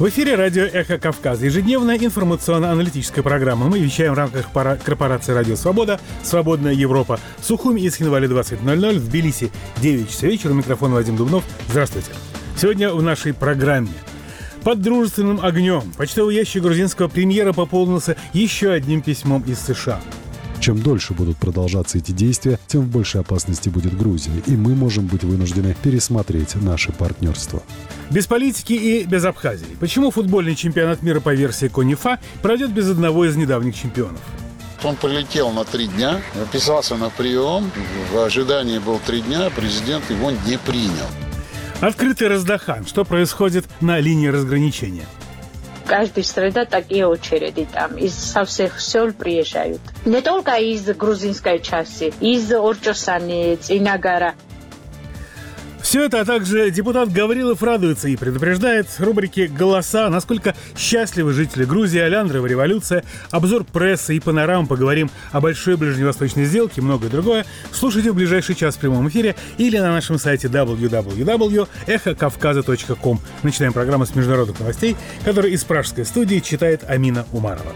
В эфире радио «Эхо Кавказа». Ежедневная информационно-аналитическая программа. Мы вещаем в рамках корпорации «Радио Свобода», «Свободная Европа». В Сухуми и Схинвале 20:00, в Тбилиси 9 часов вечера. Микрофон Вадим Дубнов. Здравствуйте. Сегодня в нашей программе. Под дружественным огнем почтовый ящик грузинского премьера пополнился еще одним письмом из США. Чем дольше будут продолжаться эти действия, тем в большей опасности будет Грузия, и мы можем быть вынуждены пересмотреть наше партнерство. Без политики и без Абхазии. Почему футбольный чемпионат мира по версии КОНИФА пройдет без одного из недавних чемпионов? Он полетел на 3 дня, записался на прием, в ожидании был 3 дня, президент его не принял. Открытый раздахан. Что происходит на линии разграничения? Каждая среда такие очереди там. Со всех сел приезжают. Не только из грузинской части, из Орчосани, Цинагара. Все это, а также депутат Гаврилов радуется и предупреждает в рубрике «Голоса», насколько счастливы жители Грузии, Аляндрова революция, обзор прессы и панорам, поговорим о большой ближневосточной сделке и многое другое. Слушайте в ближайший час в прямом эфире или на нашем сайте www.эхокавказа.ком. Начинаем программу с международных новостей, которую из пражской студии читает Амина Умарова.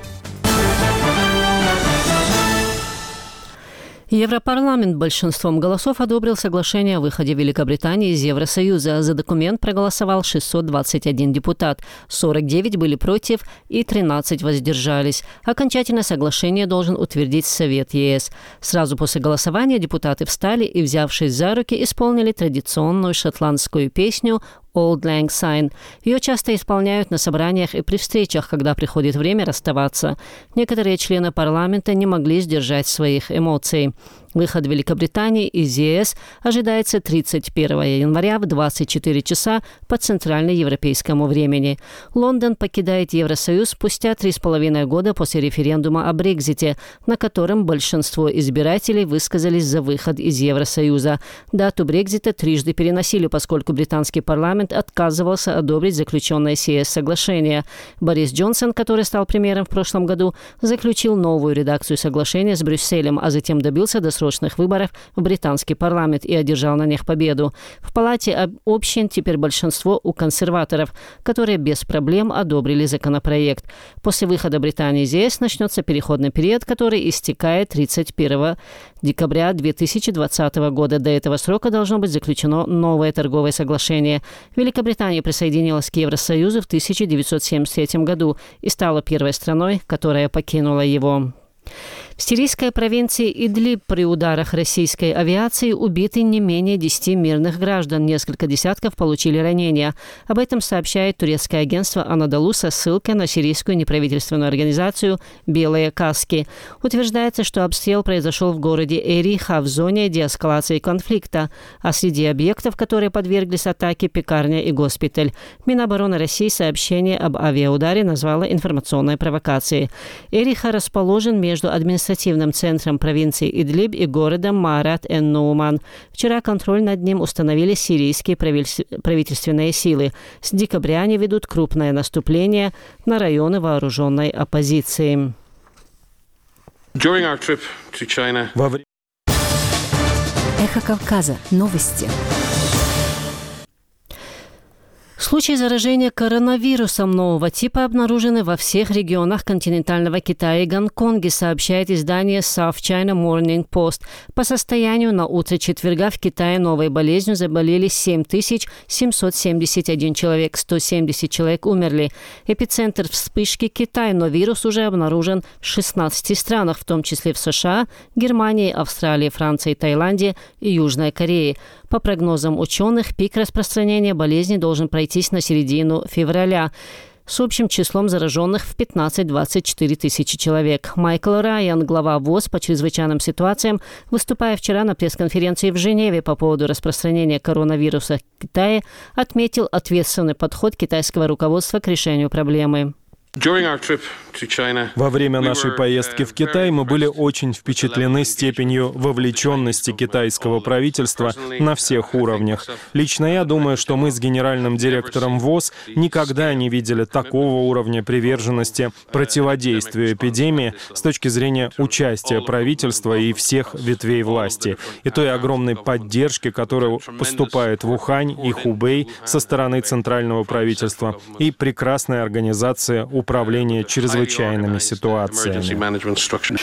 Европарламент большинством голосов одобрил соглашение о выходе Великобритании из Евросоюза. За документ проголосовал 621 депутат, 49 были против и 13 воздержались. Окончательное соглашение должен утвердить Совет ЕС. Сразу после голосования депутаты встали и, взявшись за руки, исполнили традиционную шотландскую песню «Auld Lang Syne». Ее часто исполняют на собраниях и при встречах, когда приходит время расставаться. Некоторые члены парламента не могли сдержать своих эмоций. Выход Великобритании из ЕС ожидается 31 января в 24 часа по центральноевропейскому времени. Лондон покидает Евросоюз спустя 3,5 года после референдума о Брексите, на котором большинство избирателей высказались за выход из Евросоюза. Дату Брексита трижды переносили, поскольку британский парламент отказывался одобрить заключенное с ЕС соглашение. Борис Джонсон, который стал премьером в прошлом году, заключил новую редакцию соглашения с Брюсселем, а затем добился досрочных выборов в британский парламент и одержал на них победу. В Палате общин теперь большинство у консерваторов, которые без проблем одобрили законопроект. После выхода Британии из ЕС начнется переходный период, который истекает 31 декабря 2020 года. До этого срока должно быть заключено новое торговое соглашение. Великобритания присоединилась к Евросоюзу в 1973 году и стала первой страной, которая покинула его. В сирийской провинции Идлиб при ударах российской авиации убиты не менее 10 мирных граждан. Несколько десятков получили ранения. Об этом сообщает турецкое агентство «Анадолу» со ссылкой на сирийскую неправительственную организацию «Белые каски». Утверждается, что обстрел произошел в городе Эриха в зоне деэскалации конфликта. А среди объектов, которые подверглись атаке, пекарня и госпиталь. Минобороны России сообщение об авиаударе назвало информационной провокацией. Эриха расположен между административным центром провинции Идлиб и городом Маарат-эн-Нууман. Вчера контроль над ним установили сирийские правительственные силы. С декабря они ведут крупное наступление на районы вооруженной оппозиции. Эхо Кавказа. Новости. Случаи заражения коронавирусом нового типа обнаружены во всех регионах континентального Китая и Гонконге, сообщает издание South China Morning Post. По состоянию на утро четверга в Китае новой болезнью заболели 7771 человек, 170 человек умерли. Эпицентр вспышки Китай, но вирус уже обнаружен в 16 странах, в том числе в США, Германии, Австралии, Франции, Таиланде и Южной Корее. По прогнозам ученых, пик распространения болезни должен пройтись на середину февраля с общим числом зараженных в 15-24 тысячи человек. Майкл Райан, глава ВОЗ по чрезвычайным ситуациям, выступая вчера на пресс-конференции в Женеве по поводу распространения коронавируса в Китае, отметил ответственный подход китайского руководства к решению проблемы. Во время нашей поездки в Китай мы были очень впечатлены степенью вовлеченности китайского правительства на всех уровнях. Лично я думаю, что мы с генеральным директором ВОЗ никогда не видели такого уровня приверженности противодействию эпидемии с точки зрения участия правительства и всех ветвей власти, и той огромной поддержки, которая поступает в Ухань и Хубэй со стороны центрального правительства, и прекрасная организация управления чрезвычайными ситуациями.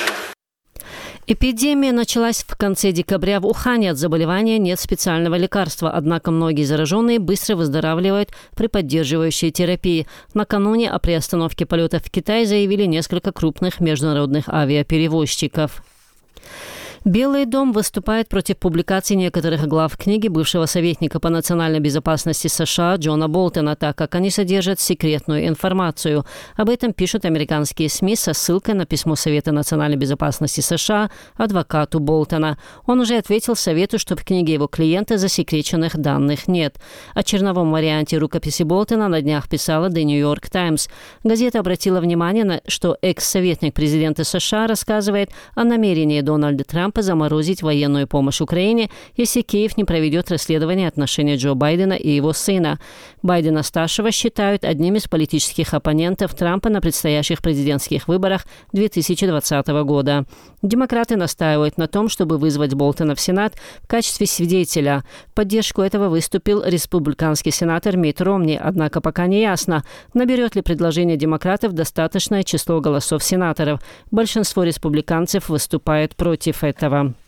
Эпидемия началась в конце декабря в Ухане. От заболевания нет специального лекарства, однако многие зараженные быстро выздоравливают при поддерживающей терапии. Накануне о приостановке полетов в Китай заявили несколько крупных международных авиаперевозчиков. Белый дом выступает против публикации некоторых глав книги бывшего советника по национальной безопасности США Джона Болтона, так как они содержат секретную информацию. Об этом пишут американские СМИ со ссылкой на письмо Совета национальной безопасности США адвокату Болтона. Он уже ответил Совету, что в книге его клиента засекреченных данных нет. О черновом варианте рукописи Болтона на днях писала The New York Times. Газета обратила внимание, что экс-советник президента США рассказывает о намерении Дональда Трампа заморозить военную помощь Украине, если Киев не проведет расследование отношений Джо Байдена и его сына. Байдена-старшего считают одним из политических оппонентов Трампа на предстоящих президентских выборах 2020 года. Демократы настаивают на том, чтобы вызвать Болтона в Сенат в качестве свидетеля. В поддержку этого выступил республиканский сенатор Митт Ромни, однако пока не ясно, наберет ли предложение демократов достаточное число голосов сенаторов. Большинство республиканцев выступает против этого.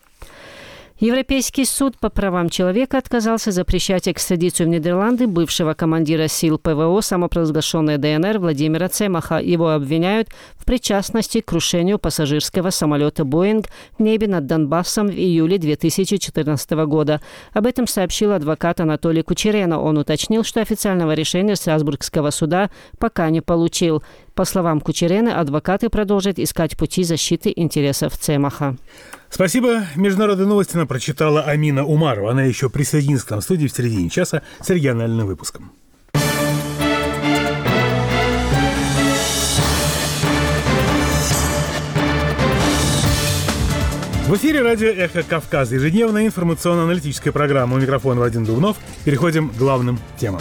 Европейский суд по правам человека отказался запрещать экстрадицию в Нидерланды бывшего командира сил ПВО самопровозглашенной ДНР Владимира Цемаха. Его обвиняют в причастности к крушению пассажирского самолета «Боинг» в небе над Донбассом в июле 2014 года. Об этом сообщил адвокат Анатолий Кучерена. Он уточнил, что официального решения Страсбургского суда пока не получил. По словам Кучерены, адвокаты продолжат искать пути защиты интересов Цемаха. Спасибо. Международные новости нам прочитала Амина Умарова. Она еще присоединится к нам в студии в середине часа с региональным выпуском. В эфире радио «Эхо Кавказа». Ежедневная информационно-аналитическая программа. У микрофона Вадим Дубнов. Переходим к главным темам.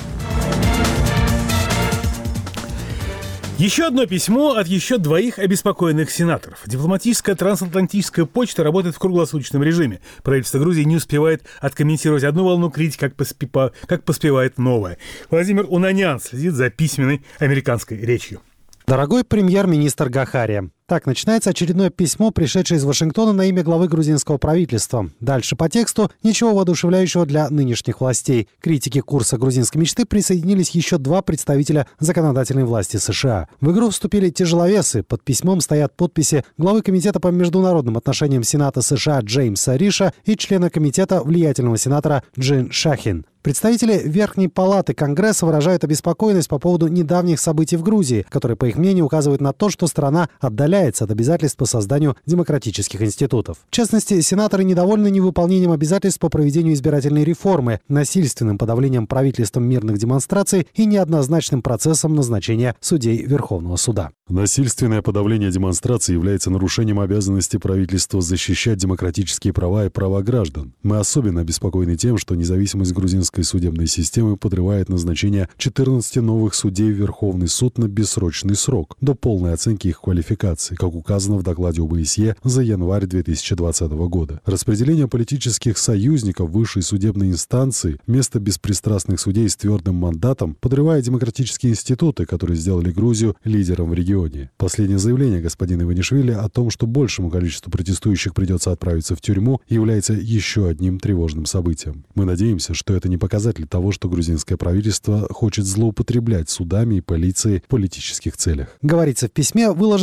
Еще одно письмо от еще двоих обеспокоенных сенаторов. Дипломатическая трансатлантическая почта работает в круглосуточном режиме. Правительство Грузии не успевает откомментировать одну волну критики, как поспевает новая. Владимир Унанян следит за письменной американской речью. Дорогой премьер-министр Гахария, так начинается очередное письмо, пришедшее из Вашингтона на имя главы грузинского правительства. Дальше по тексту ничего воодушевляющего для нынешних властей. К критике курса грузинской мечты присоединились еще два представителя законодательной власти США. В игру вступили тяжеловесы. Под письмом стоят подписи главы Комитета по международным отношениям Сената США Джеймса Риша и члена комитета влиятельного сенатора Джин Шахин. Представители Верхней палаты Конгресса выражают обеспокоенность по поводу недавних событий в Грузии, которые, по их мнению, указывают на то, что страна отдаляется от обязательств по созданию демократических институтов. В частности, сенаторы недовольны невыполнением обязательств по проведению избирательной реформы, насильственным подавлением правительством мирных демонстраций и неоднозначным процессом назначения судей Верховного суда. Насильственное подавление демонстраций является нарушением обязанности правительства защищать демократические права и права граждан. Мы особенно обеспокоены тем, что независимость грузинской судебной системы подрывает назначение 14 новых судей в Верховный суд на бессрочный срок, до полной оценки их квалификации, как указано в докладе ОБСЕ за январь 2020 года. Распределение политических союзников высшей судебной инстанции вместо беспристрастных судей с твердым мандатом подрывает демократические институты, которые сделали Грузию лидером в регионе. Последнее заявление господина Иванишвили о том, что большему количеству протестующих придется отправиться в тюрьму, является еще одним тревожным событием. Мы надеемся, что это не показатель того, что грузинское правительство хочет злоупотреблять судами и полицией в политических целях. Говорится в письме, выложенном в открытом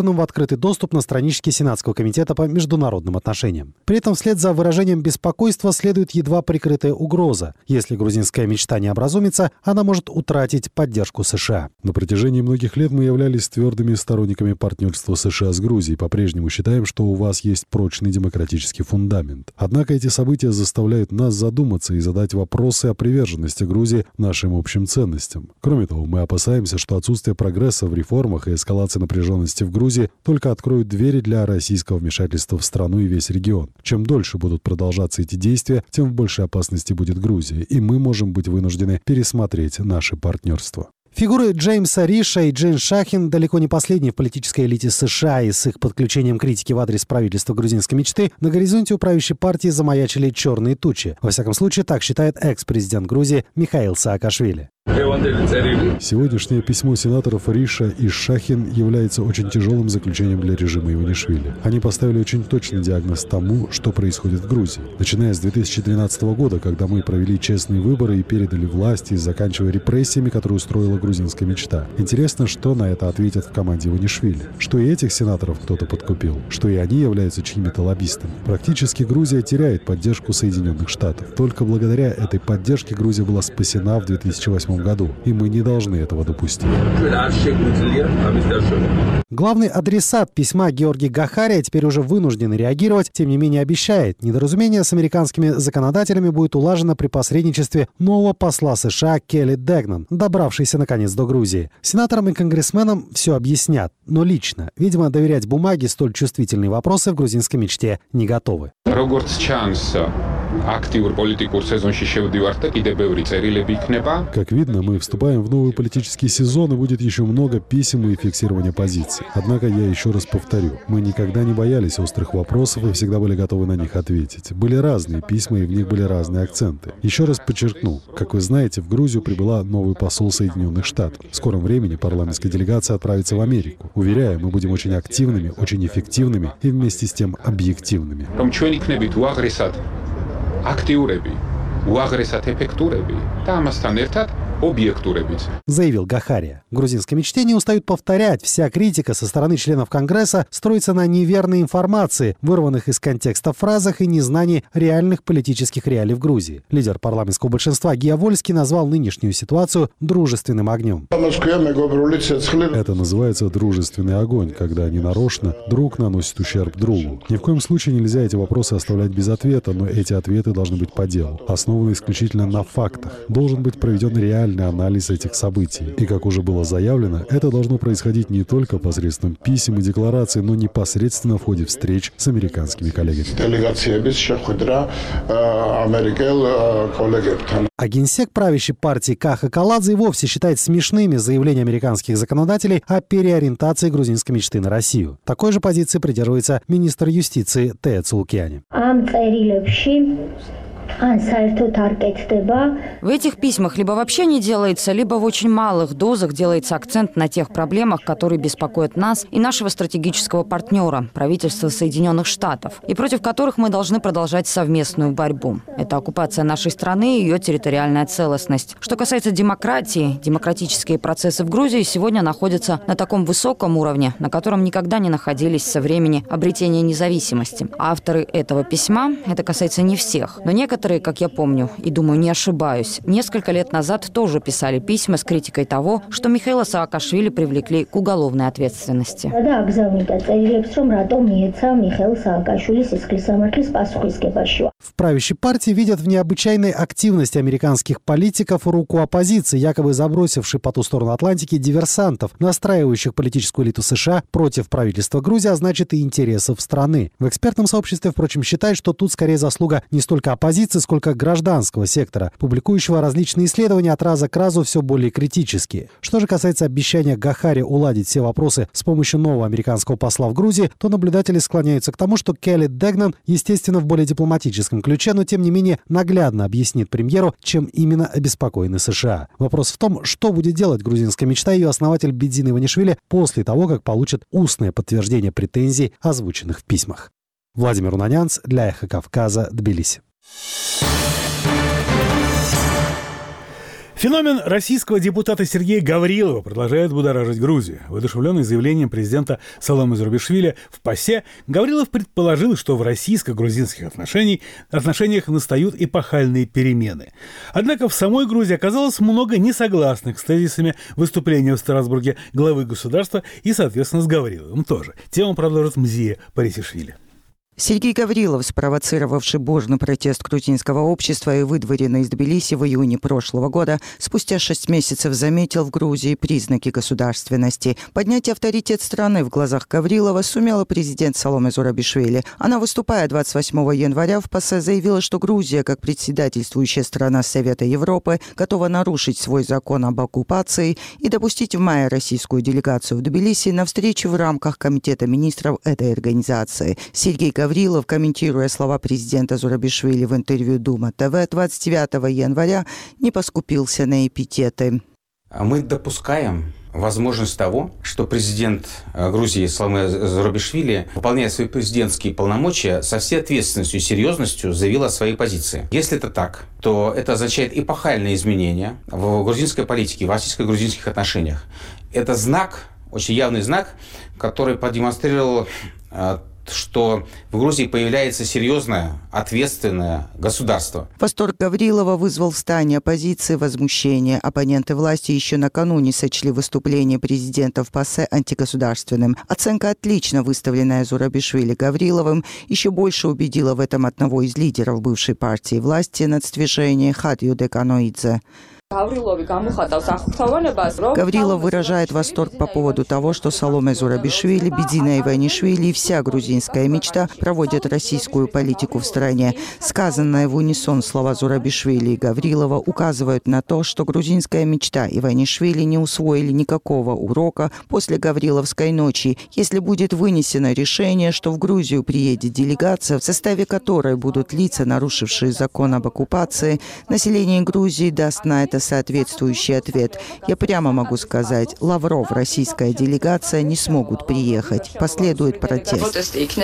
открытый доступ на страничке Сенатского комитета по международным отношениям. При этом вслед за выражением беспокойства следует едва прикрытая угроза. Если грузинская мечта не образумится, она может утратить поддержку США. На протяжении многих лет мы являлись твердыми сторонниками партнерства США с Грузией. По-прежнему считаем, что у вас есть прочный демократический фундамент. Однако эти события заставляют нас задуматься и задать вопросы о приверженности Грузии нашим общим ценностям. Кроме того, мы опасаемся, что отсутствие прогресса в реформах и эскалация напряженности в Грузии только откроют двери для российского вмешательства в страну и весь регион. Чем дольше будут продолжаться эти действия, тем в большей опасности будет Грузия, и мы можем быть вынуждены пересмотреть наше партнерство. Фигуры Джеймса Риша и Джин Шахин далеко не последние в политической элите США, и с их подключением критики в адрес правительства грузинской мечты на горизонте у правящей партии замаячили черные тучи. Во всяком случае, так считает экс-президент Грузии Михаил Саакашвили. Сегодняшнее письмо сенаторов Риша и Шахин является очень тяжелым заключением для режима Иванишвили. Они поставили очень точный диагноз тому, что происходит в Грузии. Начиная с 2013 года, когда мы провели честные выборы и передали власть, и заканчивая репрессиями, которые устроила грузинская мечта. Интересно, что на это ответят в команде Иванишвили. Что и этих сенаторов кто-то подкупил. Что и они являются чьими-то лоббистами. Практически Грузия теряет поддержку Соединенных Штатов. Только благодаря этой поддержке Грузия была спасена в 2008 году, и мы не должны этого допустить. Главный адресат письма Георгий Гахария теперь уже вынужден реагировать, тем не менее обещает, недоразумение с американскими законодателями будет улажено при посредничестве нового посла США Келли Дегнан, добравшийся наконец до Грузии. Сенаторам и конгрессменам все объяснят, но лично, видимо, доверять бумаге столь чувствительные вопросы в грузинской мечте не готовы. Как видно, мы вступаем в новый политический сезон, и будет еще много писем и фиксирования позиций. Однако я еще раз повторю, мы никогда не боялись острых вопросов и всегда были готовы на них ответить. Были разные письма, и в них были разные акценты. Еще раз подчеркну, как вы знаете, в Грузию прибыла новый посол Соединенных Штатов. В скором времени парламентская делегация отправится в Америку. Уверяю, мы будем очень активными, очень эффективными и вместе с тем объективными. Заявил Гахария. В грузинской мечте не устают повторять, вся критика со стороны членов Конгресса строится на неверной информации, вырванных из контекста фразах и незнании реальных политических реалий в Грузии. Лидер парламентского большинства Гия Вольский назвал нынешнюю ситуацию дружественным огнем. Это называется дружественный огонь, когда ненарочно друг наносит ущерб другу. Ни в коем случае нельзя эти вопросы оставлять без ответа, но эти ответы должны быть по делу, основаны исключительно на фактах. Должен быть проведен реальный анализ этих событий. И, как уже было заявлено, это должно происходить не только посредством писем и деклараций, но непосредственно в ходе встреч с американскими коллегами. А генсек правящей партии Каха Каладзе и вовсе считает смешными заявления американских законодателей о переориентации грузинской мечты на Россию. Такой же позиции придерживается министр юстиции Тея Цулукиани. В этих письмах либо вообще не делается, либо в очень малых дозах делается акцент на тех проблемах, которые беспокоят нас и нашего стратегического партнера, правительства Соединенных Штатов, и против которых мы должны продолжать совместную борьбу. Это оккупация нашей страны и ее территориальная целостность. Что касается демократии, демократические процессы в Грузии сегодня находятся на таком высоком уровне, на котором никогда не находились со времени обретения независимости. Авторы этого письма, это касается не всех, но некоторые, как я помню, и думаю, не ошибаюсь, несколько лет назад тоже писали письма с критикой того, что Михаила Саакашвили привлекли к уголовной ответственности. В правящей партии видят в необычайной активности американских политиков руку оппозиции, якобы забросившей по ту сторону Атлантики диверсантов, настраивающих политическую элиту США против правительства Грузии, а значит и интересов страны. В экспертном сообществе, впрочем, считают, что тут скорее заслуга не столько оппозиции, сколько гражданского сектора, публикующего различные исследования от раза к разу все более критические. Что же касается обещания Гахари уладить все вопросы с помощью нового американского посла в Грузии, то наблюдатели склоняются к тому, что Келли Дегнан, естественно, в более дипломатическом ключе, но тем не менее наглядно объяснит премьеру, чем именно обеспокоены США. Вопрос в том, что будет делать грузинская мечта и ее основатель Бедзин Иванишвили после того, как получат устное подтверждение претензий, озвученных в письмах. Владимир Унанянц для «Эхо Кавказа», Тбилиси. Феномен российского депутата Сергея Гаврилова продолжает будоражить Грузию. Воодушевленный заявлением президента Саломе Зурабишвили в ПАСЕ, Гаврилов предположил, что в российско-грузинских отношениях настают эпохальные перемены. Однако в самой Грузии оказалось много несогласных с тезисами выступления в Страсбурге главы государства и, соответственно, с Гавриловым тоже. Тему продолжит Мзия Парисишвили. Сергей Гаврилов, спровоцировавший бурный протест грузинского общества и выдворенный из Тбилиси в июне прошлого года, спустя 6 месяцев заметил в Грузии признаки государственности. Поднять авторитет страны в глазах Гаврилова сумела президент Саломе Зурабишвили. Она, выступая 28 января в ПАСЕ, заявила, что Грузия, как председательствующая страна Совета Европы, готова нарушить свой закон об оккупации и допустить в мае российскую делегацию в Тбилиси на встречу в рамках Комитета министров этой организации. Сергей Гаврилов, комментируя слова президента Зурабишвили в интервью Дума ТВ 29 января, не поскупился на эпитеты. Мы допускаем возможность того, что президент Грузии Саломе Зурабишвили, выполняя свои президентские полномочия, со всей ответственностью и серьезностью заявил о своей позиции. Если это так, то это означает эпохальные изменения в грузинской политике, в российско-грузинских отношениях. Это знак, очень явный знак, который продемонстрировал, что в Грузии появляется серьезное, ответственное государство. Восторг Гаврилова вызвал в стане оппозиции возмущение. Оппоненты власти еще накануне сочли выступление президента в ПАСЕ антигосударственным. Оценка «отлично», выставленная Зурабишвили Гавриловым, еще больше убедила в этом одного из лидеров бывшей партии власти нацдвижения Хадию Деканоидзе. Гаврилов выражает восторг по поводу того, что Саломе Зурабишвили, Бедина Иванишвили и вся грузинская мечта проводят российскую политику в стране. Сказанные в унисон слова Зурабишвили и Гаврилова указывают на то, что грузинская мечта Иванишвили не усвоили никакого урока после Гавриловской ночи, если будет вынесено решение, что в Грузию приедет делегация, в составе которой будут лица, нарушившие закон об оккупации. Население Грузии даст на это соответствующий ответ. Я прямо могу сказать, Лавров, российская делегация не смогут приехать. Последует протест.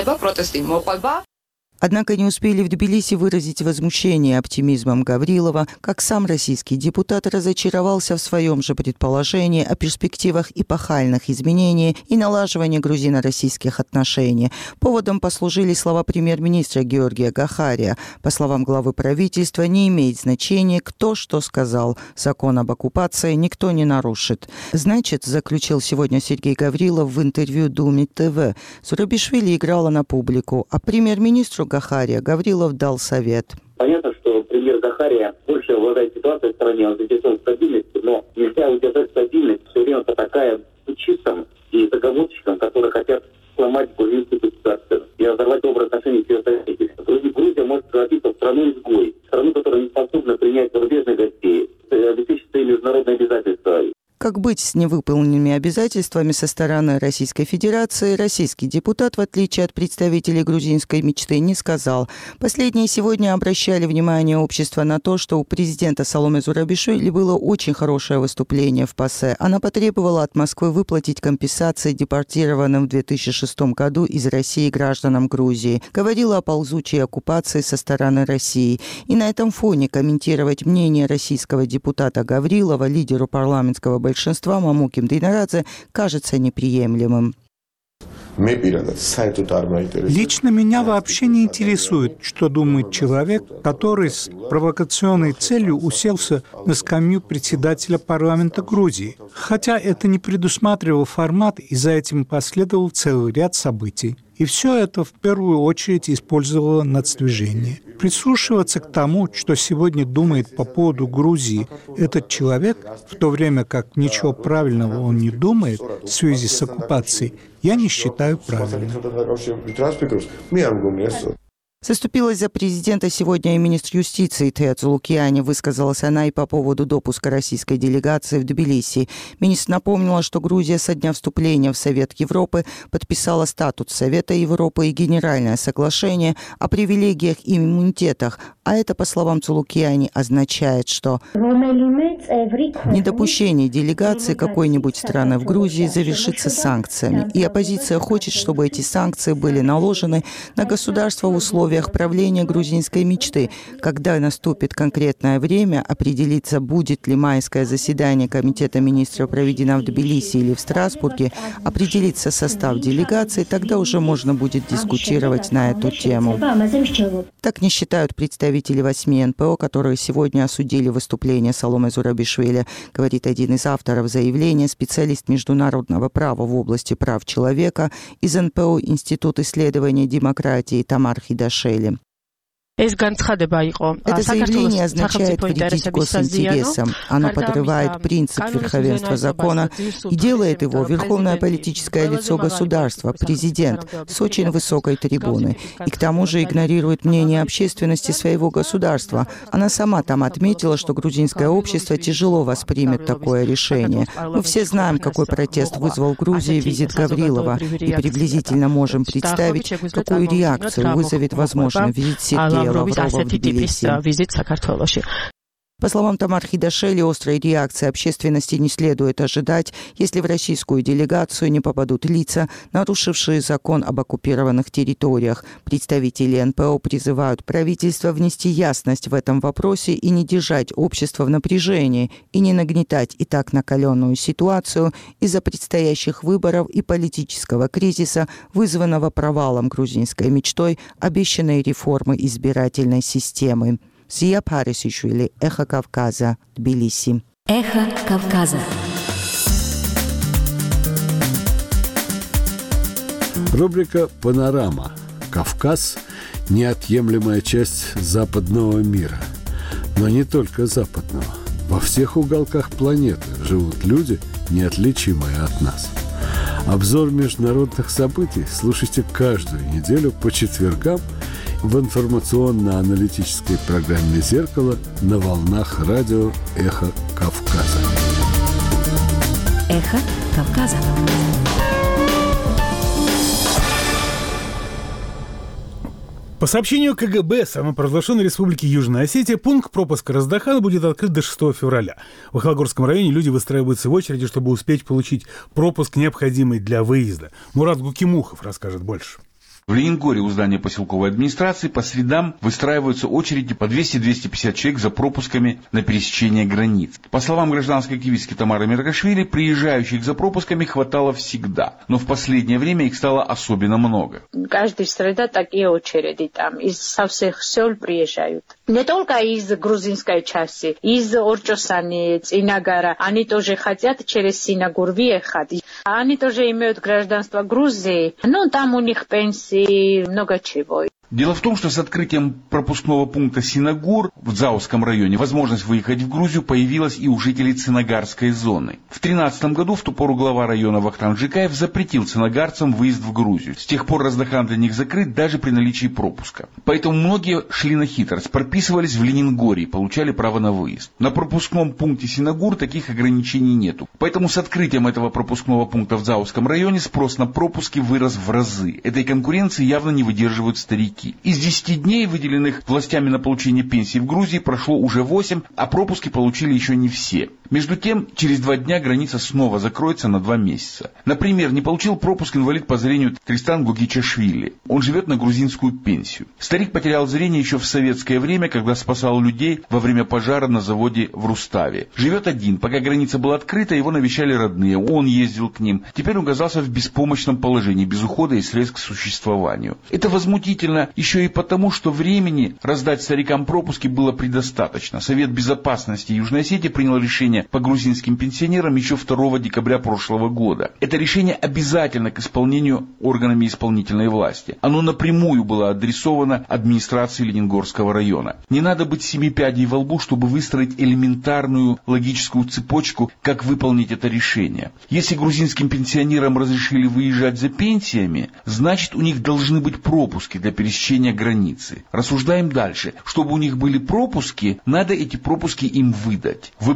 Однако не успели в Тбилиси выразить возмущение оптимизмом Гаврилова, как сам российский депутат разочаровался в своем же предположении о перспективах эпохальных изменений и налаживания грузино-российских отношений. Поводом послужили слова премьер-министра Георгия Гахария. По словам главы правительства, не имеет значения, кто что сказал. Закон об оккупации никто не нарушит. Значит, заключил сегодня Сергей Гаврилов в интервью Думе ТВ, Зурабишвили играла на публику, а премьер-министру Гахария Гаврилов дал совет. Понятно, что премьер Гахария больше владеет ситуацией в стране, он заинтересован в стабильности, но нельзя удержать стабильность все время потакая путчистам и заговорщикам, которые хотят сломать грузинскую государственность и разорвать добрые отношения с ее соседями. Грузия может превратиться в страну-изгой, страну, которая не способна принять зарубежных гостей, обеспечить свои международные обязательства. Как быть с невыполненными обязательствами со стороны Российской Федерации, российский депутат, в отличие от представителей грузинской мечты, не сказал. Последние сегодня обращали внимание общества на то, что у президента Саломе Зурабишвили было очень хорошее выступление в ПАСЕ. Она потребовала от Москвы выплатить компенсации депортированным в 2006 году из России гражданам Грузии. Говорила о ползучей оккупации со стороны России. И на этом фоне комментировать мнение российского депутата Гаврилова, лидеру парламентского большинства Мамуким Дейнарадзе, кажется неприемлемым. Лично меня вообще не интересует, что думает человек, который с провокационной целью уселся на скамью председателя парламента Грузии. Хотя это не предусматривал формат, и за этим последовал целый ряд событий. И все это в первую очередь использовало нацдвижение. Прислушиваться к тому, что сегодня думает по поводу Грузии этот человек, в то время как ничего правильного он не думает в связи с оккупацией, я не считаю правильным. Заступилась за президента сегодня и министр юстиции Теодзу Лукьяни. Высказалась она и по поводу допуска российской делегации в Тбилиси. Министр напомнила, что Грузия со дня вступления в Совет Европы подписала статут Совета Европы и Генеральное соглашение о привилегиях и иммунитетах, А это, по словам Цулукиани, означает, что недопущение делегации какой-нибудь страны в Грузии завершится санкциями. И оппозиция хочет, чтобы эти санкции были наложены на государство в условиях правления грузинской мечты. Когда наступит конкретное время, определиться, будет ли майское заседание Комитета министров проведено в Тбилиси или в Страсбурге, определится состав делегации, тогда уже можно будет дискутировать на эту тему. Так не считают представители 8 НПО, которые сегодня осудили выступление Саломе Зурабишвили, говорит один из авторов заявления, специалист международного права в области прав человека из НПО Институт исследования демократии Тамар Хидашели. Это заявление означает вредить госинтересам. Оно подрывает принцип верховенства закона и делает его верховное политическое лицо государства, президент, с очень высокой трибуны. И к тому же игнорирует мнение общественности своего государства. Она сама там отметила, что грузинское общество тяжело воспримет такое решение. Мы все знаем, какой протест вызвал в Грузии визит Гаврилова, и приблизительно можем представить, какую реакцию вызовет, возможно, визит Сергея Лаврова в Тбилиси. По словам Тамар Хидашели, острой реакции общественности не следует ожидать, если в российскую делегацию не попадут лица, нарушившие закон об оккупированных территориях. Представители НПО призывают правительство внести ясность в этом вопросе и не держать общество в напряжении, и не нагнетать и так накаленную ситуацию из-за предстоящих выборов и политического кризиса, вызванного провалом грузинской мечтой обещанной реформы избирательной системы. Зия Парисишвили, Эхо Кавказа, Тбилиси. Эхо Кавказа. Рубрика «Панорама». Кавказ – неотъемлемая часть западного мира. Но не только западного. Во всех уголках планеты живут люди, неотличимые от нас. Обзор международных событий слушайте каждую неделю по четвергам в информационно-аналитической программе «Зеркало» на волнах радио «Эхо Кавказа». Эхо Кавказа. По сообщению КГБ самопровозглашенной Республики Южная Осетия, пункт пропуска Раздахан будет открыт до 6 февраля. В Эхлогорском районе люди выстраиваются в очереди, чтобы успеть получить пропуск, необходимый для выезда. Мурат Гукимухов расскажет больше. В Ленингоре у здания поселковой администрации по средам выстраиваются очереди по 200-250 человек за пропусками на пересечение границ. По словам гражданской активистки Тамары Мергашвили, приезжающих за пропусками хватало всегда, но в последнее время их стало особенно много. Каждая среда такие очереди там, со всех сел приезжают. Не только из грузинской части, из Орчосани, Цинагара. Они тоже хотят через Синагур въехать. Они тоже имеют гражданство Грузии, но там у них пенсии, много чего. Дело в том, что с открытием пропускного пункта Синагур в Заусском районе возможность выехать в Грузию появилась и у жителей Цынагарской зоны. В 2013 году в ту пору глава района Вахтанг Джикаев запретил цынагарцам выезд в Грузию. С тех пор Раздахан для них закрыт даже при наличии пропуска. Поэтому многие шли на хитрость, прописывались в Ленингоре и получали право на выезд. На пропускном пункте Синагур таких ограничений нету. Поэтому с открытием этого пропускного пункта в Заусском районе спрос на пропуски вырос в разы. Этой конкуренции явно не выдерживают старики. Из 10 дней, выделенных властями на получение пенсии в Грузии, прошло уже 8, а пропуски получили еще не все. Между тем, через 2 дня граница снова закроется на 2 месяца. Например, не получил пропуск инвалид по зрению Тристан Гугичашвили. Он живет на грузинскую пенсию. Старик потерял зрение еще в советское время, когда спасал людей во время пожара на заводе в Руставе. Живет один. Пока граница была открыта, его навещали родные. Он ездил к ним. Теперь он оказался в беспомощном положении, без ухода и средств к существованию. Это возмутительно еще и потому, что времени раздать старикам пропуски было предостаточно. Совет Безопасности Южной Осетии принял решение по грузинским пенсионерам еще 2 декабря прошлого года. Это решение обязательно к исполнению органами исполнительной власти. Оно напрямую было адресовано администрации Ленингорского района. Не надо быть 7 пядей во лбу, чтобы выстроить элементарную логическую цепочку, как выполнить это решение. Если грузинским пенсионерам разрешили выезжать за пенсиями, значит у них должны быть пропуски для пересечения границы. Рассуждаем дальше. Чтобы у них были пропуски, надо эти пропуски им выдать. Выполнение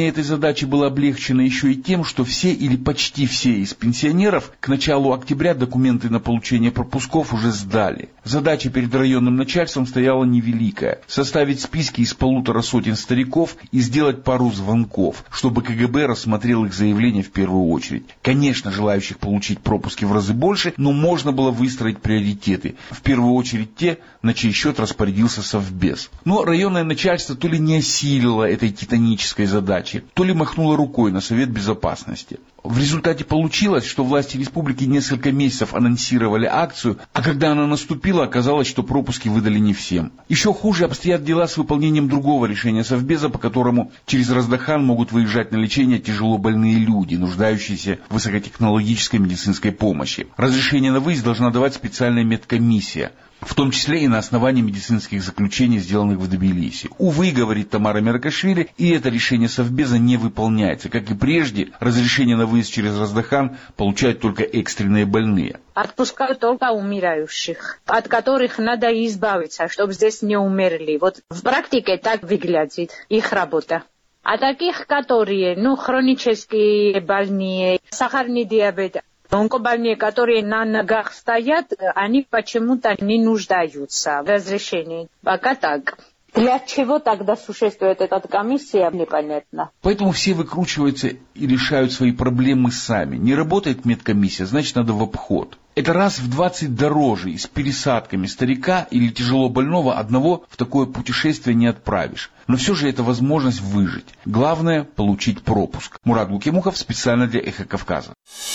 Выполнение этой задачи было облегчено еще и тем, что все или почти все из пенсионеров к началу октября документы на получение пропусков уже сдали. Задача перед районным начальством стояла невеликая – составить списки из 150 стариков и сделать пару звонков, чтобы КГБ рассмотрел их заявления в первую очередь. Конечно, желающих получить пропуски в разы больше, но можно было выстроить приоритеты. В первую очередь те, на чей счет распорядился Совбез. Но районное начальство то ли не осилило этой титанической задачи, то ли махнуло рукой на Совет Безопасности. В результате получилось, что власти республики несколько месяцев анонсировали акцию, а когда она наступила, оказалось, что пропуски выдали не всем. Еще хуже обстоят дела с выполнением другого решения Совбеза, по которому через Раздахан могут выезжать на лечение тяжело больные люди, нуждающиеся в высокотехнологической медицинской помощи. Разрешение на выезд должна давать специальная медкомиссия, в том числе и на основании медицинских заключений, сделанных в Тбилиси. Увы, говорит Тамара Меркашвили, и это решение Совбеза не выполняется. Как и прежде, разрешение на выезд через Раздахан получают только экстренные больные. Отпускают только умирающих, от которых надо избавиться, чтобы здесь не умерли. Вот в практике так выглядит их работа. А таких, которые, хронические больные, сахарный диабет, онкобольные, которые на ногах стоят, они почему-то не нуждаются в разрешении. Пока так. Для чего тогда существует эта комиссия, непонятно. Поэтому все выкручиваются и решают свои проблемы сами. Не работает медкомиссия, значит надо в обход. Это раз в 20 дороже, и с пересадками старика или тяжело больного одного в такое путешествие не отправишь. Но все же это возможность выжить. Главное – получить пропуск. Мурат Гукимухов специально для «Эхо Кавказа».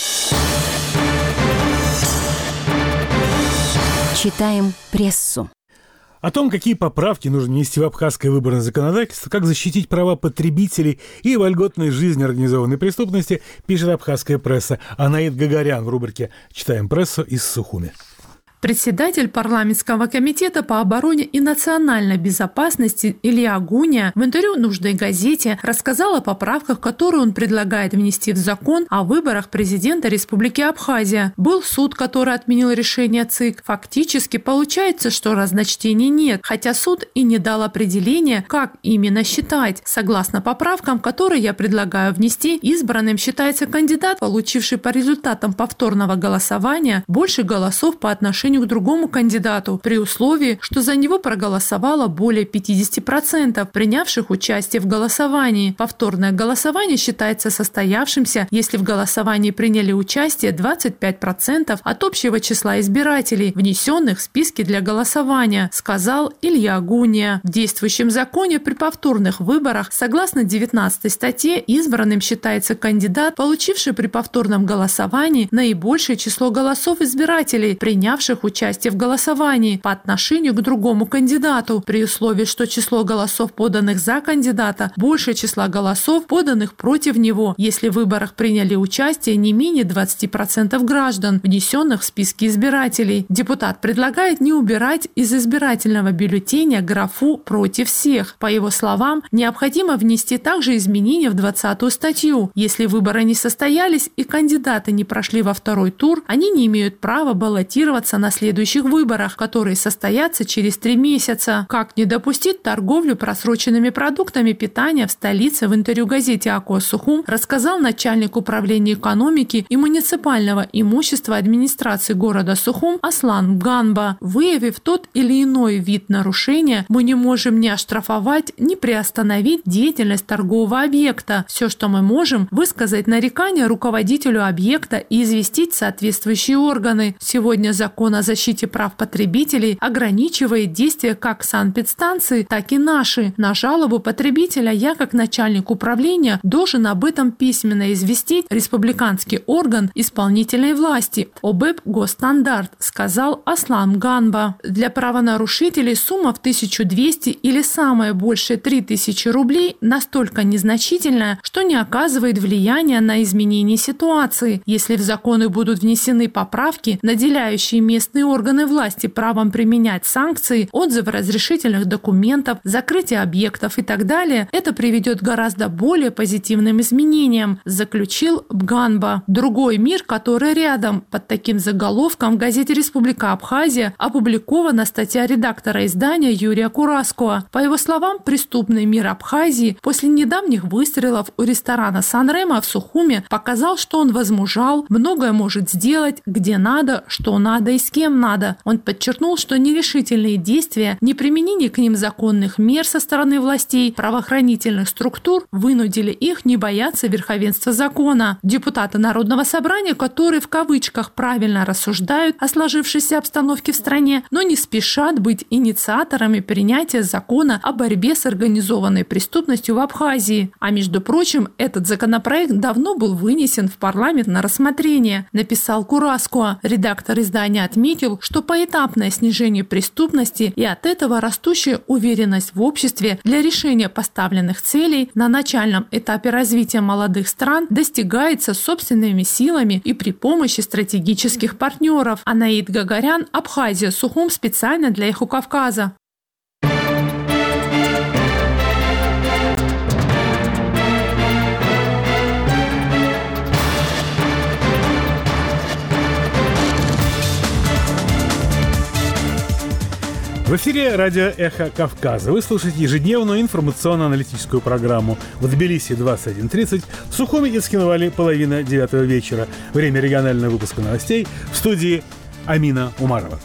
Читаем прессу. О том, какие поправки нужно внести в абхазское выборное законодательство, как защитить права потребителей и вольготной жизни организованной преступности, пишет абхазская пресса. Анаид Гагарян в рубрике «Читаем прессу» из Сухуми. Председатель парламентского комитета по обороне и национальной безопасности Илья Гуня в интервью «Нужной газете» рассказал о поправках, которые он предлагает внести в закон о выборах президента Республики Абхазия. Был суд, который отменил решение ЦИК. Фактически получается, что разночтений нет, хотя суд и не дал определения, как именно считать. Согласно поправкам, которые я предлагаю внести, избранным считается кандидат, получивший по результатам повторного голосования больше голосов по отношению к другому кандидату, при условии, что за него проголосовало более 50% принявших участие в голосовании. Повторное голосование считается состоявшимся, если в голосовании приняли участие 25% от общего числа избирателей, внесенных в списки для голосования, сказал Илья Гуня. В действующем законе при повторных выборах, согласно 19 статье, избранным считается кандидат, получивший при повторном голосовании наибольшее число голосов избирателей, принявших участие в голосовании по отношению к другому кандидату, при условии, что число голосов, поданных за кандидата, больше числа голосов, поданных против него, если в выборах приняли участие не менее 20% граждан, внесенных в списки избирателей. Депутат предлагает не убирать из избирательного бюллетеня графу «против всех». По его словам, необходимо внести также изменения в 20-ю статью. Если выборы не состоялись и кандидаты не прошли во второй тур, они не имеют права баллотироваться на следующих выборах, которые состоятся через 3 месяца. Как не допустить торговлю просроченными продуктами питания в столице, в интервью газете «Акоа Сухум» рассказал начальник управления экономики и муниципального имущества администрации города Сухум Аслан Ганба. Выявив тот или иной вид нарушения, мы не можем ни оштрафовать, ни приостановить деятельность торгового объекта. Все, что мы можем, высказать нарекание руководителю объекта и известить соответствующие органы. Сегодня закон о защите прав потребителей ограничивает действия как санэпидстанции, так и наши. На жалобу потребителя я, как начальник управления, должен об этом письменно известить республиканский орган исполнительной власти ОБЭП Госстандарт, сказал Аслан Ганба. Для правонарушителей сумма в 1200 или самое большее 3000 рублей настолько незначительная, что не оказывает влияния на изменение ситуации. Если в законы будут внесены поправки, наделяющие местные местные органы власти правом применять санкции, отзывы разрешительных документов, закрытие объектов и так далее, это приведет к гораздо более позитивным изменениям, заключил Бганба. Другой мир, который рядом. Под таким заголовком в газете «Республика Абхазия» опубликована статья редактора издания Юрия Кураско. По его словам, преступный мир Абхазии после недавних выстрелов у ресторана «Сан-Ремо» в Сухуме показал, что он возмужал, многое может сделать, где надо, что надо и с кем надо. Он подчеркнул, что нерешительные действия, неприменение к ним законных мер со стороны властей, правоохранительных структур вынудили их не бояться верховенства закона. Депутаты Народного собрания, которые в кавычках правильно рассуждают о сложившейся обстановке в стране, но не спешат быть инициаторами принятия закона о борьбе с организованной преступностью в Абхазии. А между прочим, этот законопроект давно был вынесен в парламент на рассмотрение, написал Кураско. Редактор издания отметил, что поэтапное снижение преступности и от этого растущая уверенность в обществе для решения поставленных целей на начальном этапе развития молодых стран достигается собственными силами и при помощи стратегических партнеров. Анаид Гагарян, Абхазия, Сухум, специально для Эхо Кавказа. В эфире радио «Эхо Кавказа». Вы слушаете ежедневную информационно-аналитическую программу в Тбилиси 21:30, в Сухуме и Цхинвале 8:30 вечера. Время регионального выпуска новостей в студии Амина Умарова.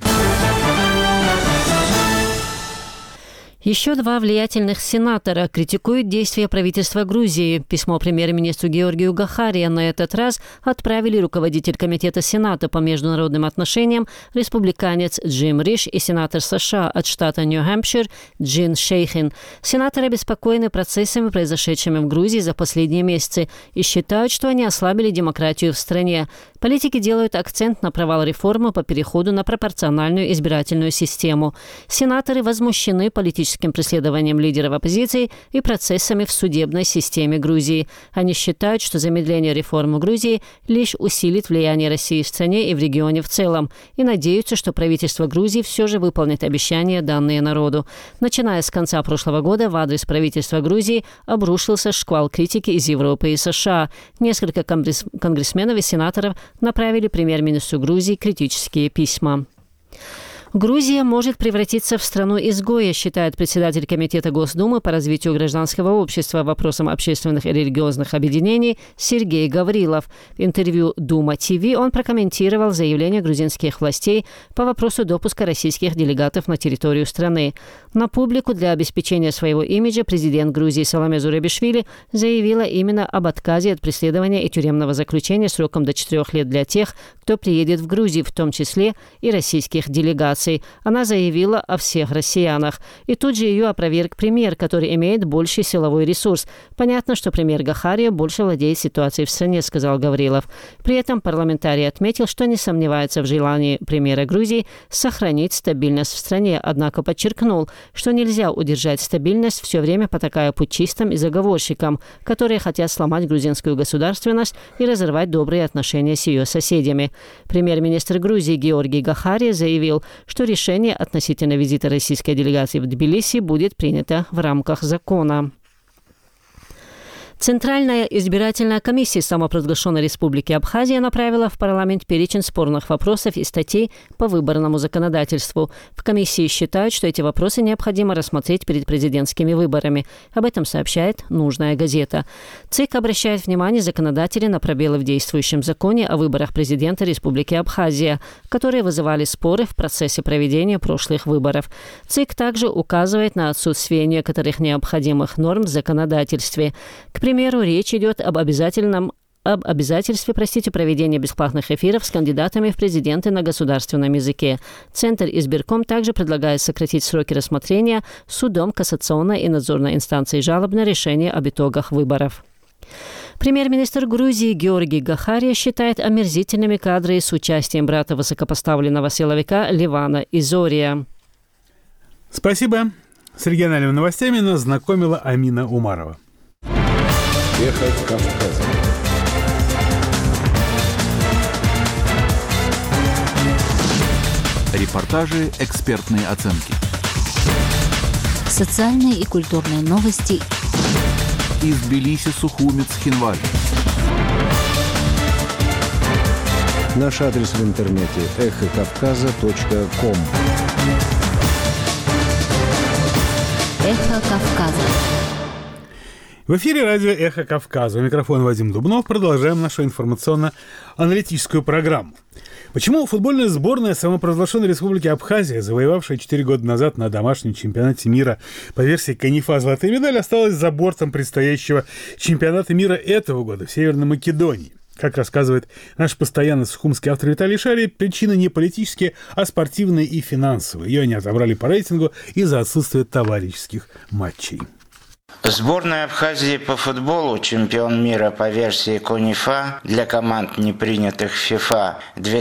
Еще два влиятельных сенатора критикуют действия правительства Грузии. Письмо премьер-министру Георгию Гахария на этот раз отправили руководитель Комитета Сената по международным отношениям, республиканец Джим Риш и сенатор США от штата Нью-Хэмпшир Джин Шейхин. Сенаторы обеспокоены процессами, произошедшими в Грузии за последние месяцы, и считают, что они ослабили демократию в стране. Политики делают акцент на провал реформы по переходу на пропорциональную избирательную систему. Сенаторы возмущены политическим преследованием лидеров оппозиции и процессами в судебной системе Грузии. Они считают, что замедление реформ в Грузии лишь усилит влияние России в стране и в регионе в целом, и надеются, что правительство Грузии все же выполнит обещания, данные народу. Начиная с конца прошлого года в адрес правительства Грузии обрушился шквал критики из Европы и США. Несколько конгрессменов и сенаторов направили премьер-министру Грузии критические письма. Грузия может превратиться в страну-изгоя, считает председатель Комитета Госдумы по развитию гражданского общества вопросам общественных и религиозных объединений Сергей Гаврилов. В интервью Дума ТВ он прокомментировал заявление грузинских властей по вопросу допуска российских делегатов на территорию страны. На публику для обеспечения своего имиджа президент Грузии Саломе Зурабишвили заявила именно об отказе от преследования и тюремного заключения сроком до 4 лет для тех, кто приедет в Грузию, в том числе и российских делегаций. Она заявила о всех россиянах. И тут же ее опроверг премьер, который имеет больший силовой ресурс. Понятно, что премьер Гахария больше владеет ситуацией в стране, сказал Гаврилов. При этом парламентарий отметил, что не сомневается в желании премьера Грузии сохранить стабильность в стране, однако подчеркнул, что нельзя удержать стабильность, все время потакая путчистам и заговорщикам, которые хотят сломать грузинскую государственность и разорвать добрые отношения с ее соседями. Премьер-министр Грузии Георгий Гахария заявил, что решение относительно визита российской делегации в Тбилиси будет принято в рамках закона. Центральная избирательная комиссия самопровозглашенной Республики Абхазия направила в парламент перечень спорных вопросов и статей по выборному законодательству. В комиссии считают, что эти вопросы необходимо рассмотреть перед президентскими выборами. Об этом сообщает «Нужная газета». ЦИК обращает внимание законодателей на пробелы в действующем законе о выборах президента Республики Абхазия, которые вызывали споры в процессе проведения прошлых выборов. ЦИК также указывает на отсутствие некоторых необходимых норм в законодательстве. К примеру, речь идет об обязательстве проведения бесплатных эфиров с кандидатами в президенты на государственном языке. Центр избирком также предлагает сократить сроки рассмотрения судом кассационной и надзорной инстанции жалоб на решение об итогах выборов. Премьер-министр Грузии Георгий Гахария считает омерзительными кадры с участием брата высокопоставленного силовика Ливана Изория. Спасибо. С региональными новостями нас знакомила Амина Умарова. Эхо Кавказа. Репортажи, экспертные оценки. Социальные и культурные новости. Из Тбилиси, Сухуми, Цхинвали. Наш адрес в интернете эхокавказа.ком. Эхо Кавказа. В эфире радио «Эхо Кавказа». У микрофона Вадим Дубнов. Продолжаем нашу информационно-аналитическую программу. Почему футбольная сборная самопровозглашенной республики Абхазия, завоевавшая 4 года назад на домашнем чемпионате мира по версии КНИФА золотая медаль, осталась за бортом предстоящего чемпионата мира этого года в Северной Македонии? Как рассказывает наш постоянный сухумский автор Виталий Шарий, причины не политические, а спортивные и финансовые. Ее они отобрали по рейтингу из-за отсутствия товарищеских матчей. Сборная Абхазии по футболу, чемпион мира по версии КНИФА для команд, не принятых в ФИФА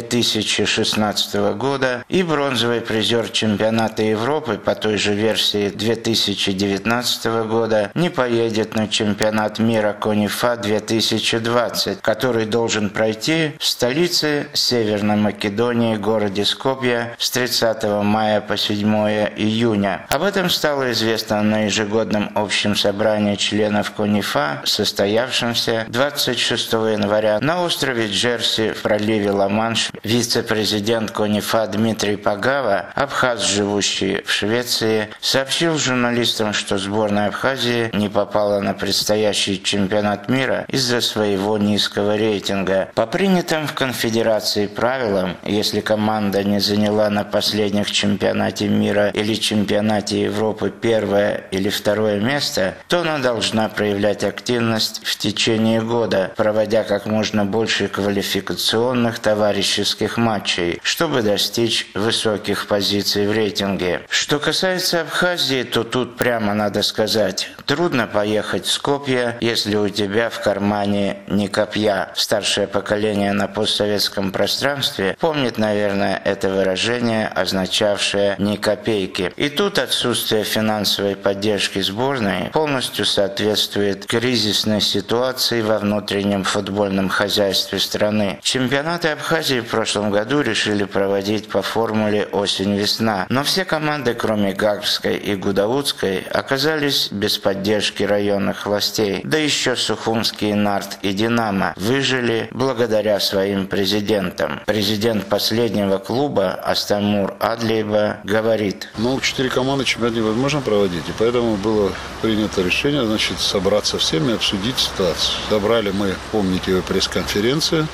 2016 года, и бронзовый призер чемпионата Европы по той же версии 2019 года не поедет на чемпионат мира КНИФА 2020, который должен пройти в столице Северной Македонии, городе Скопье, с 30 мая по 7 июня. Об этом стало известно на ежегодном общем собрание членов КНИФА, состоявшемся 26 января на острове Джерси в проливе Ла-Манш. Вице-президент КНИФА Дмитрий Пагава, абхаз, живущий в Швеции, сообщил журналистам, что сборная Абхазии не попала на предстоящий чемпионат мира из-за своего низкого рейтинга. По принятым в конфедерации правилам, если команда не заняла на последних чемпионате мира или чемпионате Европы первое или второе место, то она должна проявлять активность в течение года, проводя как можно больше квалификационных товарищеских матчей, чтобы достичь высоких позиций в рейтинге. Что касается Абхазии, то тут прямо надо сказать, трудно поехать в Скопье, если у тебя в кармане ни копья. Старшее поколение на постсоветском пространстве помнит, наверное, это выражение, означавшее «ни копейки». И тут отсутствие финансовой поддержки сборной полностью соответствует кризисной ситуации во внутреннем футбольном хозяйстве страны. Чемпионаты Абхазии в прошлом году решили проводить по формуле осень-весна, но все команды, кроме Гагрской и Гудаутской, оказались без поддержки районных властей. Да еще Сухумский Нарт и Динамо выжили благодаря своим президентам. Президент последнего клуба Астамур Адлиева говорит: 4 команды чемпионат невозможно проводить, и поэтому было принято решение, собраться всеми и обсудить ситуацию. Собрали мы, помните, пресс-конференцию,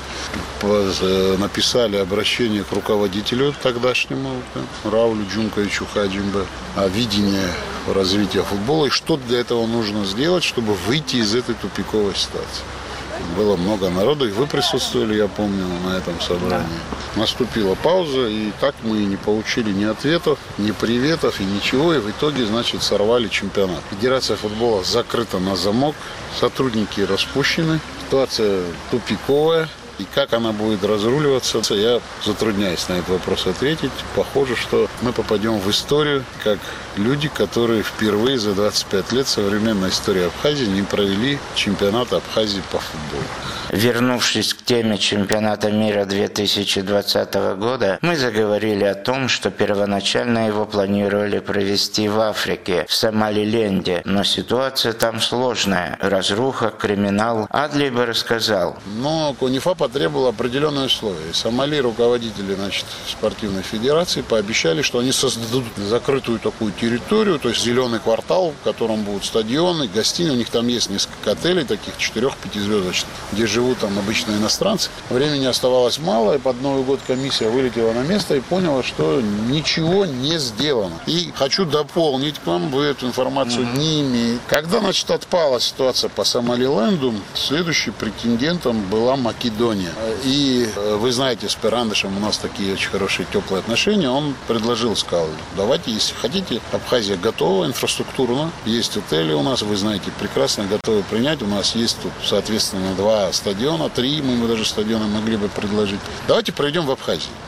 написали обращение к руководителю тогдашнему, Раулю Джунковичу Хаджимбе, о видении развития футбола и что для этого нужно сделать, чтобы выйти из этой тупиковой ситуации. Было много народу, и вы присутствовали, я помню, на этом собрании. Наступила пауза, и так мы не получили ни ответов, ни приветов, и ничего, и в итоге, сорвали чемпионат. Федерация футбола закрыта на замок, сотрудники распущены, ситуация тупиковая. И как она будет разруливаться, я затрудняюсь на этот вопрос ответить. Похоже, что мы попадем в историю как люди, которые впервые за 25 лет современной истории Абхазии не провели чемпионат Абхазии по футболу. Вернувшись к теме чемпионата мира 2020 года, мы заговорили о том, что первоначально его планировали провести в Африке, в Сомалиленде, но ситуация там сложная, разруха, криминал. Адлиева рассказал. Но КНИФА потребовал определенные условия. Сомали, руководители спортивной федерации, пообещали, что они создадут закрытую такую территорию, то есть зеленый квартал, в котором будут стадионы, гостиницы. У них там есть несколько отелей, таких 4-5-звездочных, где живут там обычно иностранцы. Времени оставалось мало, и под Новый год комиссия вылетела на место и поняла, что ничего не сделано. И хочу дополнить к вам, вы эту информацию не имеете. Когда, отпала ситуация по Сомалиленду, следующим претендентом была Македония. И вы знаете, с Перандышем у нас такие очень хорошие, теплые отношения. Он предложил, сказал, давайте, если хотите, Абхазия готова инфраструктурно, есть отели у нас, вы знаете, прекрасно готовы принять. У нас есть тут, соответственно, 2 стадиона, 3, мы даже стадионы могли бы предложить. Давайте проведем в Абхазии.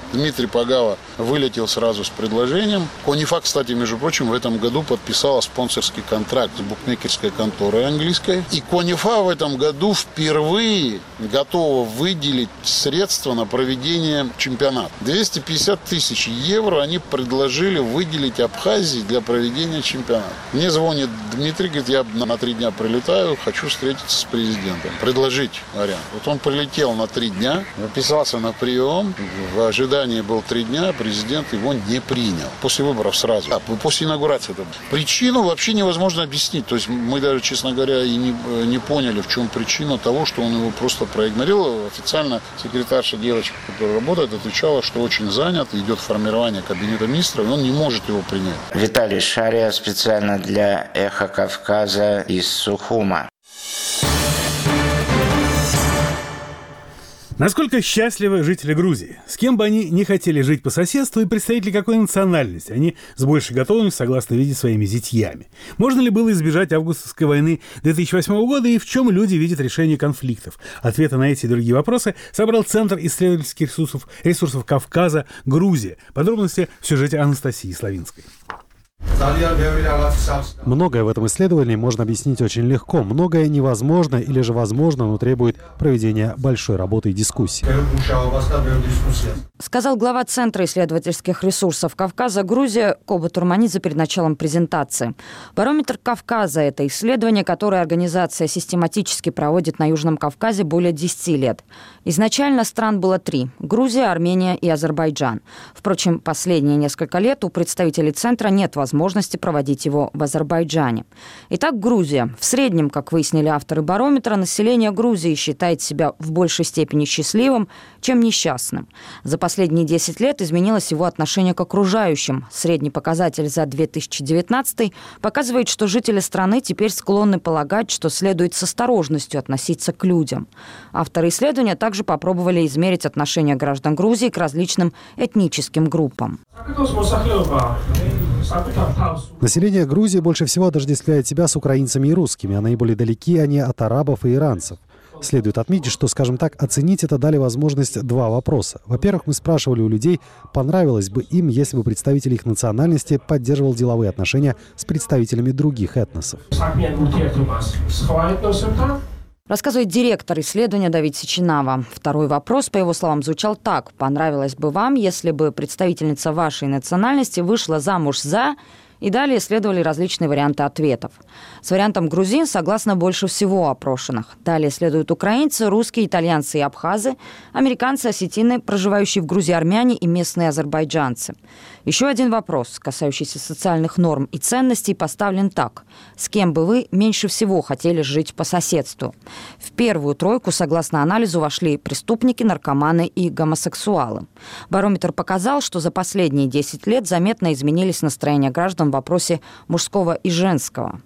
Дмитрий Пагава вылетел сразу с предложением. Конифа, кстати, между прочим, в этом году подписала спонсорский контракт с букмекерской конторой английской. И Конифа в этом году впервые готова выделить средства на проведение чемпионата. 250 тысяч евро они предложили выделить Абхазии для проведения чемпионата. Мне звонит Дмитрий, говорит, я на 3 дня прилетаю, хочу встретиться с президентом. Предложить вариант. Вот он прилетел на 3 дня, записался на прием, в ожидании был 3 дня, президент его не принял. После выборов сразу. После инаугурации. Причину вообще невозможно объяснить. То есть мы даже, честно говоря, и не поняли, в чем причина того, что он его просто проигнорировал. Официально секретарша, девочка, которая работает, отвечала, что очень занят, идет формирование кабинета министров, и он не может его принять. Виталий Шария специально для «Эхо Кавказа» из Сухума. Насколько счастливы жители Грузии? С кем бы они не хотели жить по соседству и представители какой национальности они с большей готовностью согласны видеть своими зятьями? Можно ли было избежать августовской войны 2008 года и в чем люди видят решение конфликтов? Ответы на эти и другие вопросы собрал Центр исследовательских ресурсов Кавказа «Грузия». Подробности в сюжете Анастасии Славинской. Многое в этом исследовании можно объяснить очень легко. Многое невозможно или же возможно, но требует проведения большой работы и дискуссии. Сказал глава Центра исследовательских ресурсов Кавказа «Грузия» Коба Турманидзе перед началом презентации. Барометр Кавказа – это исследование, которое организация систематически проводит на Южном Кавказе более 10 лет. Изначально стран было 3 – Грузия, Армения и Азербайджан. Впрочем, последние несколько лет у представителей Центра нет возможности проводить его в Азербайджане. Итак, Грузия. В среднем, как выяснили авторы барометра, население Грузии считает себя в большей степени счастливым, чем несчастным. За последние 10 лет изменилось его отношение к окружающим. Средний показатель за 2019 показывает, что жители страны теперь склонны полагать, что следует с осторожностью относиться к людям. Авторы исследования также попробовали измерить отношение граждан Грузии к различным этническим группам. Население Грузии больше всего отождествляет себя с украинцами и русскими, а наиболее далеки они от арабов и иранцев. Следует отметить, что, скажем так, оценить это дали возможность 2 вопроса. Во-первых, мы спрашивали у людей, понравилось бы им, если бы представитель их национальности поддерживал деловые отношения с представителями других этносов. Рассказывает директор исследования Давид Сичинава. Второй вопрос, по его словам, звучал так. Понравилось бы вам, если бы представительница вашей национальности вышла замуж за... И далее следовали различные варианты ответов. С вариантом грузин согласно больше всего опрошенных. Далее следуют украинцы, русские, итальянцы и абхазы, американцы, осетины, проживающие в Грузии армяне и местные азербайджанцы. Еще один вопрос, касающийся социальных норм и ценностей, поставлен так. С кем бы вы меньше всего хотели жить по соседству? В первую тройку, согласно анализу, вошли преступники, наркоманы и гомосексуалы. Барометр показал, что за последние 10 лет заметно изменились настроения граждан в вопросе мужского и женского.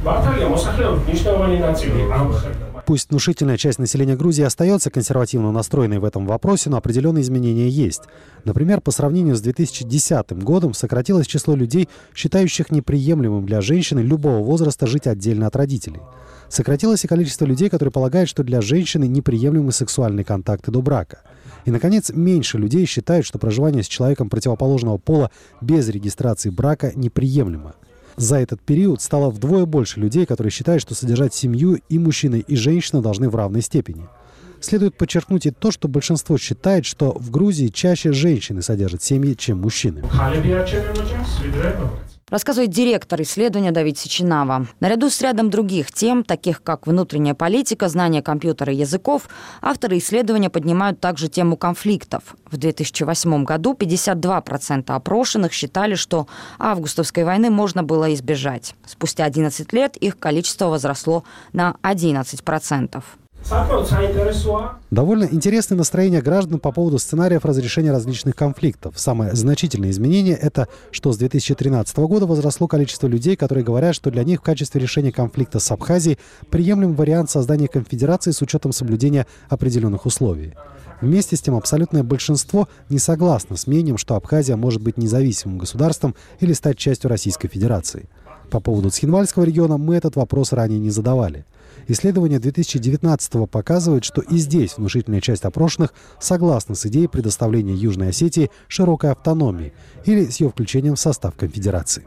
Пусть внушительная часть населения Грузии остается консервативно настроенной в этом вопросе, но определенные изменения есть. Например, по сравнению с 2010 годом сократилось число людей, считающих неприемлемым для женщины любого возраста жить отдельно от родителей. Сократилось и количество людей, которые полагают, что для женщины неприемлемы сексуальные контакты до брака. И, наконец, меньше людей считают, что проживание с человеком противоположного пола без регистрации брака неприемлемо. За этот период стало вдвое больше людей, которые считают, что содержать семью и мужчина, и женщина должны в равной степени. Следует подчеркнуть и то, что большинство считает, что в Грузии чаще женщины содержат семьи, чем мужчины. Рассказывает директор исследования Давид Сичинава. Наряду с рядом других тем, таких как внутренняя политика, знание компьютера и языков, авторы исследования поднимают также тему конфликтов. В 2008 году 52% опрошенных считали, что августовской войны можно было избежать. Спустя 11 лет их количество возросло на 11%. Довольно интересное настроение граждан по поводу сценариев разрешения различных конфликтов. Самое значительное изменение – это, что с 2013 года возросло количество людей, которые говорят, что для них в качестве решения конфликта с Абхазией приемлем вариант создания конфедерации с учетом соблюдения определенных условий. Вместе с тем, абсолютное большинство не согласно с мнением, что Абхазия может быть независимым государством или стать частью Российской Федерации. По поводу Цхинвальского региона мы этот вопрос ранее не задавали. Исследование 2019-го показывает, что и здесь внушительная часть опрошенных согласна с идеей предоставления Южной Осетии широкой автономии или с ее включением в состав конфедерации.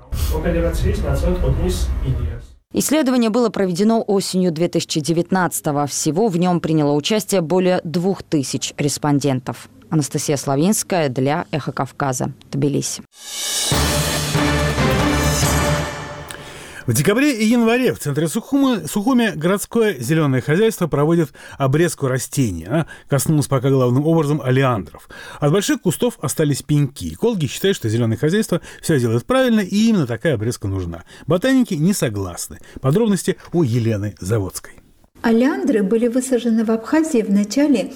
Исследование было проведено осенью 2019-го. Всего в нем приняло участие более 2000 респондентов. Анастасия Славинская для «Эхо Кавказа», Тбилиси. В декабре и январе в центре Сухуми городское зеленое хозяйство проводит обрезку растений. Коснулось пока главным образом олеандров. От больших кустов остались пеньки. Экологи считают, что зеленое хозяйство все делает правильно, и именно такая обрезка нужна. Ботаники не согласны. Подробности у Елены Заводской. Олеандры были высажены в Абхазии в начале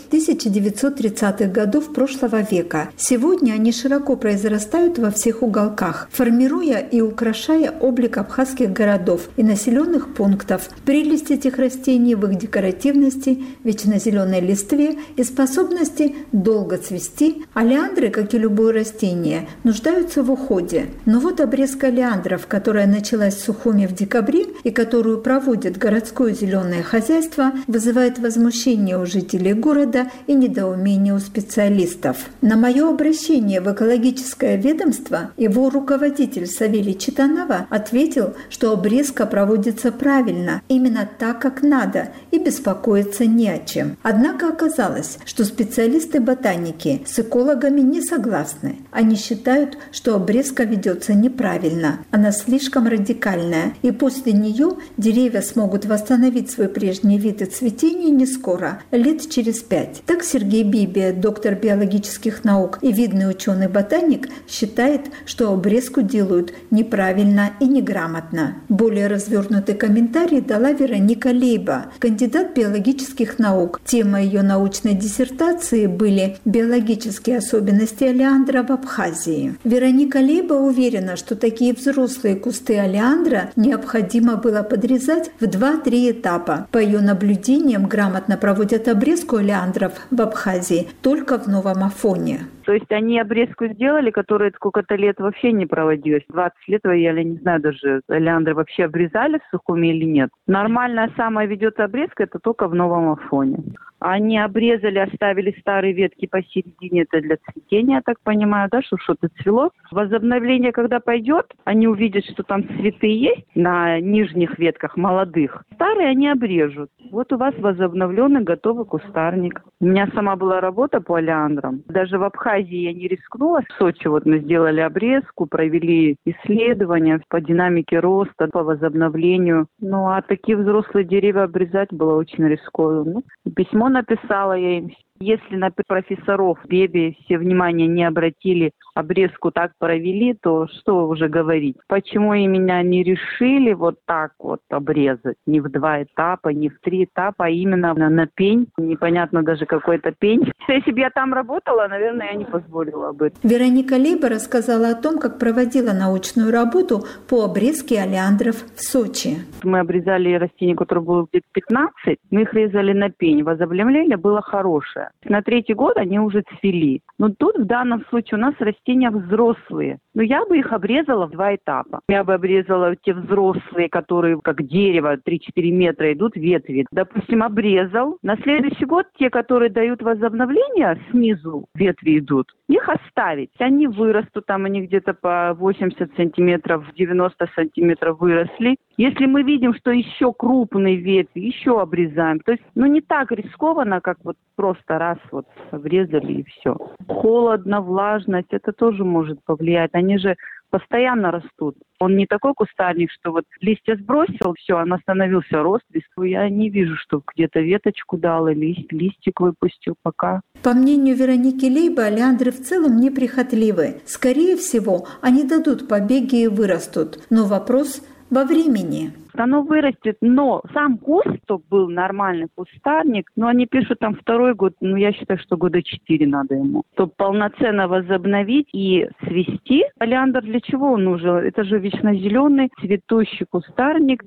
1930-х годов прошлого века. Сегодня они широко произрастают во всех уголках, формируя и украшая облик абхазских городов и населенных пунктов. Прелесть этих растений в их декоративности, вечнозеленой листве и способности долго цвести. Олеандры, как и любое растение, нуждаются в уходе. Но вот обрезка олеандров, которая началась в Сухуми в декабре и которую проводит городское зеленое хозяйство, вызывает возмущение у жителей города и недоумение у специалистов. На мое обращение в экологическое ведомство его руководитель Савелий Читанова ответил, что обрезка проводится правильно, именно так, как надо, и беспокоиться не о чем. Однако оказалось, что специалисты-ботаники с экологами не согласны. Они считают, что обрезка ведется неправильно, она слишком радикальная, и после нее деревья смогут восстановить свой прежний вид и цветение не скоро, лет через 5. Так Сергей Бибия, доктор биологических наук и видный ученый-ботаник, считает, что обрезку делают неправильно и неграмотно. Более развернутый комментарий дала Вероника Лейба, кандидат биологических наук. Тема ее научной диссертации были «Биологические особенности олеандра в Абхазии». Вероника Лейба уверена, что такие взрослые кусты олеандра необходимо было подрезать в 2-3 этапа. По ее наблюдениям, грамотно проводят обрезку олеандров в Абхазии только в новом Афоне. То есть они обрезку сделали, которая сколько-то лет вообще не проводилась. 20 лет, я не знаю даже, олеандры вообще обрезали в Сухуми или нет. Нормальная самая ведется обрезка, это только в новом Афоне. Они обрезали, оставили старые ветки посередине, это для цветения, я так понимаю, да, что что-то цвело. Возобновление, когда пойдет, они увидят, что там цветы есть на нижних ветках, молодых. Старые они обрежут. Вот у вас возобновленный, готовый кустарник. У меня сама была работа по олеандрам. Даже в Абхазии я не рискнула. В Сочи вот мы сделали обрезку, провели исследования по динамике роста, по возобновлению. Ну, а такие взрослые деревья обрезать было очень рискованно. Письмо написала я им. Если на профессоров Беби все внимание не обратили, обрезку так провели, то что уже говорить? Почему и меня не решили вот так вот обрезать? Не в 2 этапа, не в 3 этапа, а именно на пень. Непонятно даже какой-то пень. Если бы я там работала, наверное, я не позволила бы. Вероника Лейба рассказала о том, как проводила научную работу по обрезке олеандров в Сочи. Мы обрезали растения, которые было где-то 15, мы их резали на пень. Возобновление было хорошее. На 3-й год они уже цвели. Но тут в данном случае у нас растения взрослые. Но я бы их обрезала в 2 этапа. Я бы обрезала те взрослые, которые как дерево 3-4 метра идут ветви. Допустим, обрезал. На следующий год те, которые дают возобновление, снизу ветви идут, их оставить. Они вырастут, там они где-то по 80 сантиметров, 90 сантиметров выросли. Если мы видим, что еще крупные ветви, еще обрезаем. То есть, не так рискованно, как вот просто раз вот обрезали и все. Холодно, влажность, это тоже может повлиять. Они же постоянно растут. Он не такой кустарник, что вот листья сбросил, все, он остановился, рост, листву. Я не вижу, что где-то веточку дал или листик выпустил пока. По мнению Вероники Лейба, олеандры в целом неприхотливы. Скорее всего, они дадут побеги и вырастут. Но вопрос во времени. Оно вырастет, но сам куст, чтобы был нормальный кустарник, они пишут там 2-й год, я считаю, что года 4 надо ему, чтобы полноценно возобновить и свести. Олеандр для чего он нужен? Это же вечнозеленый цветущий кустарник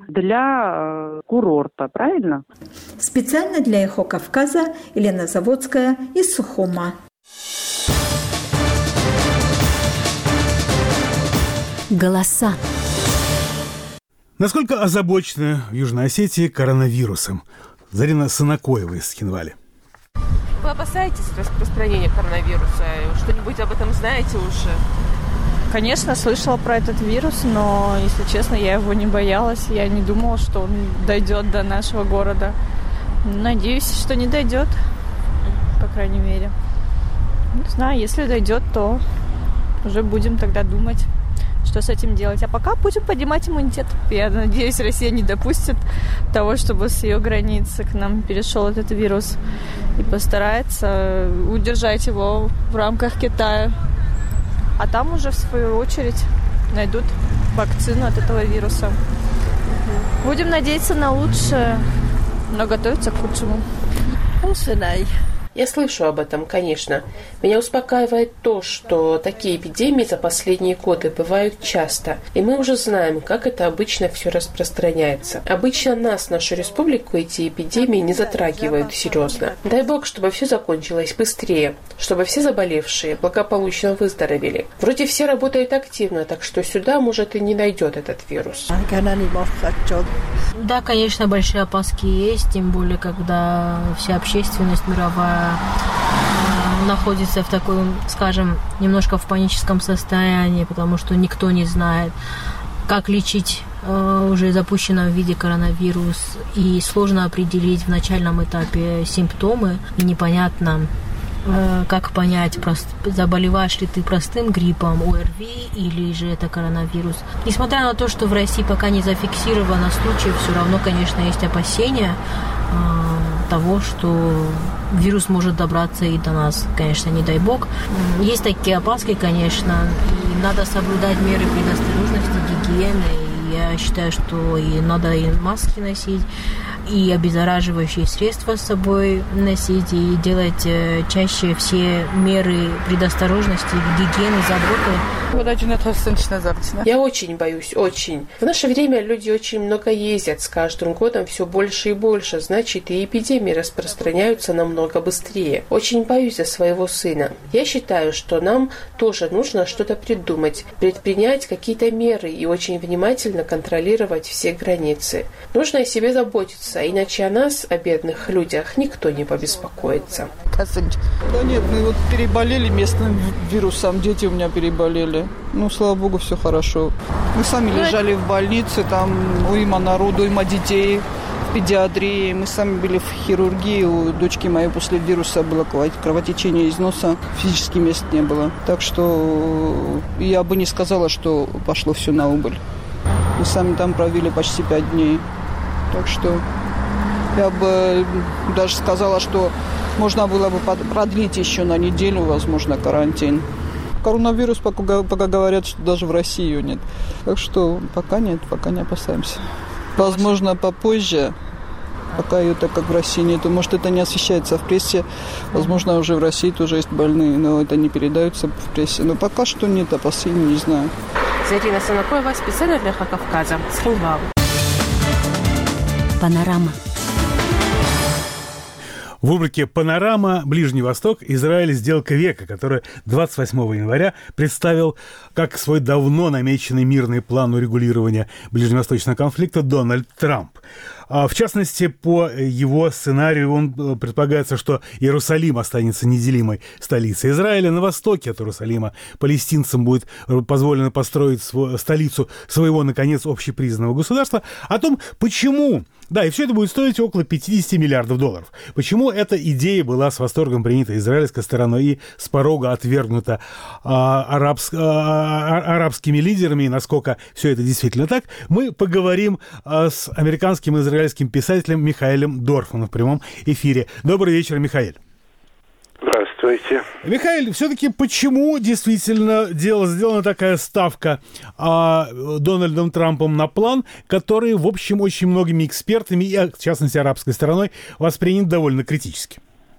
для курорта, правильно? Специально для «Эхо Кавказа» Елена Заводская из Сухума. Голоса. Насколько озабочены в Южной Осетии коронавирусом? Зарина Санакоева из Схинвали. Вы опасаетесь распространения коронавируса? Что-нибудь об этом знаете уже? Конечно, слышала про этот вирус, но, если честно, я его не боялась. Я не думала, что он дойдет до нашего города. Надеюсь, что не дойдет, по крайней мере. Не знаю, если дойдет, то уже будем тогда думать, что с этим делать. А пока будем поднимать иммунитет. Я надеюсь, Россия не допустит того, чтобы с ее границы к нам перешел этот вирус. И постарается удержать его в рамках Китая. А там уже, в свою очередь, найдут вакцину от этого вируса. Будем надеяться на лучшее, но готовиться к худшему. Я слышу об этом, конечно. Меня успокаивает то, что такие эпидемии за последние годы бывают часто. И мы уже знаем, как это обычно все распространяется. Обычно нас, нашу республику, эти эпидемии не затрагивают серьезно. Дай бог, чтобы все закончилось быстрее, чтобы все заболевшие благополучно выздоровели. Вроде все работают активно, так что сюда, может, и не найдет этот вирус. Да, конечно, большие опаски есть, тем более, когда вся общественность мировая находится в таком, скажем, немножко в паническом состоянии, потому что никто не знает, как лечить уже запущенном виде коронавирус, и сложно определить в начальном этапе симптомы, и непонятно, как понять, заболеваешь ли ты простым гриппом, ОРВИ или же это коронавирус. Несмотря на то, что в России пока не зафиксировано случаев, все равно, конечно, есть опасения того, что вирус может добраться и до нас, конечно, не дай бог. Есть такие опаски, конечно, и надо соблюдать меры предосторожности, гигиены. Я считаю, что и надо и маски носить, и обеззараживающие средства с собой носить, и делать чаще все меры предосторожности, гигиены, заботы. Я очень боюсь, очень. В наше время люди очень много ездят, с каждым годом все больше и больше, значит, и эпидемии распространяются намного быстрее. Очень боюсь за своего сына. Я считаю, что нам тоже нужно что-то придумать, предпринять какие-то меры и очень внимательно контролировать все границы. Нужно о себе заботиться, иначе о нас, о бедных людях, никто не побеспокоится. Да нет, мы вот переболели местным вирусом, дети у меня переболели. Ну, слава богу, все хорошо. Мы сами лежали в больнице, там уйма народу, уйма детей в педиатрии. Мы сами были в хирургии, у дочки моей после вируса было кровотечение из носа, физически мест не было. Так что я бы не сказала, что пошло все на убыль. Мы сами там провели почти 5 дней. Так что я бы даже сказала, что можно было бы продлить еще на неделю, возможно, карантин. Коронавирус пока говорят, что даже в России ее нет. Так что пока нет, пока не опасаемся. Возможно, попозже, пока ее так как в России нету. Может, это не освещается в прессе. Возможно, уже в России тоже есть больные, но это не передается в прессе. Но пока что нет опасений, не знаю. Зарина Санакоева, специально для «Эхо Кавказа», Схинвал. Панорама. В рубрике «Панорама. Ближний Восток. Израиль. Сделка века», который 28 января представил как свой давно намеченный мирный план урегулирования ближневосточного конфликта Дональд Трамп. В частности, по его сценарию он предполагается, что Иерусалим останется неделимой столицей Израиля. На востоке от Иерусалима палестинцам будет позволено построить столицу своего, наконец, общепризнанного государства. О том, почему... Да, и все это будет стоить около 50 миллиардов долларов. Почему эта идея была с восторгом принята израильской стороной и с порога отвергнута арабскими лидерами, и насколько все это действительно так, мы поговорим с американским и израильским писателем Михаэлем Дорфманом в прямом эфире. Добрый вечер, Михаэль. Здравствуйте. Михаэль, все-таки почему действительно сделана такая ставка Дональдом Трампом на план, который, в общем, очень многими экспертами, и, в частности, арабской стороной, воспринят довольно критически?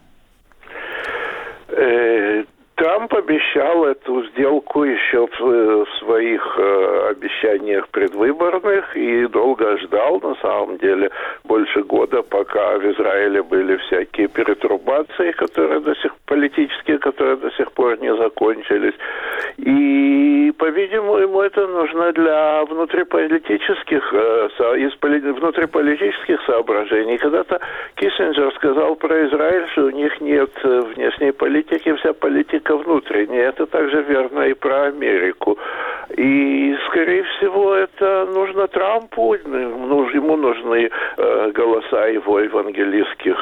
Трамп обещал эту сделку еще в своих обещаниях предвыборных и долго ждал, на самом деле, больше года, пока в Израиле были всякие перетрубации, которые до сих политические, которые до сих пор не закончились. И, по-видимому, это нужно для внутриполитических соображений. Когда-то Киссинджер сказал про Израиль, что у них нет внешней политики, вся политика внутренняя. Это также верно и про Америку. И, скорее всего, это нужно Трампу, ему нужны голоса его евангелистских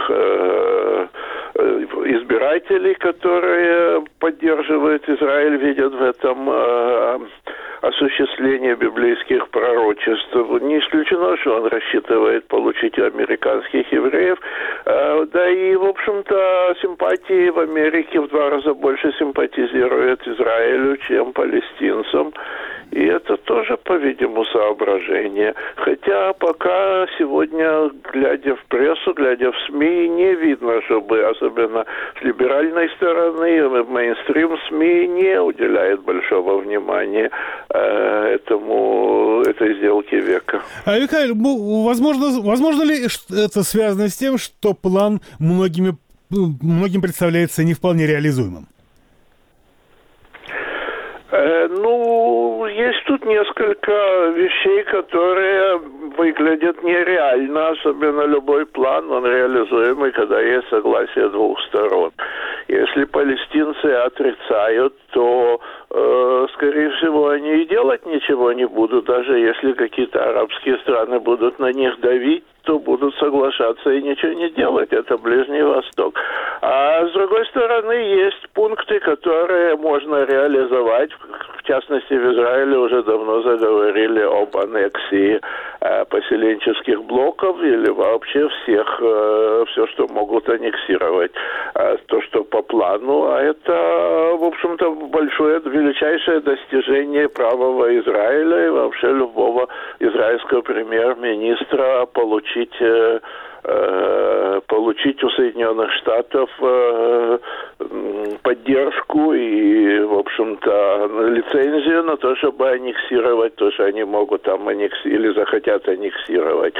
избирателей, которые поддерживают Израиль, видят в этом осуществление библейских пророчеств. Не исключено, что он рассчитывает получить у американских евреев. Да и, в общем-то, симпатии в Америке в 2 раза больше симпатизируют Израилю, чем палестинцам. И это тоже, по-видимому, соображение. Хотя пока сегодня, глядя в прессу, глядя в СМИ, не видно, чтобы, особенно с либеральной стороны, мейнстрим СМИ не уделяет большого внимания этой сделке века. Михаил, возможно ли это связано с тем, что план многим представляется не вполне реализуемым? Есть тут несколько вещей, которые выглядят нереально, особенно любой план, он реализуемый, когда есть согласие 2 сторон. Если палестинцы отрицают, то, скорее всего, они и делать ничего не будут, даже если какие-то арабские страны будут на них давить, то будут соглашаться и ничего не делать. Это Ближний Восток. А с другой стороны, есть пункты, которые можно реализовать. В частности, в Израиле уже давно заговорили об аннексии поселенческих блоков или вообще все, что могут аннексировать. То, что по плану. А это, в общем-то, величайшее достижение правого Израиля и вообще любого израильского премьер-министра получить у Соединенных Штатов поддержку и, в общем-то, лицензию на то, чтобы аннексировать то, что они могут там или захотят аннексировать.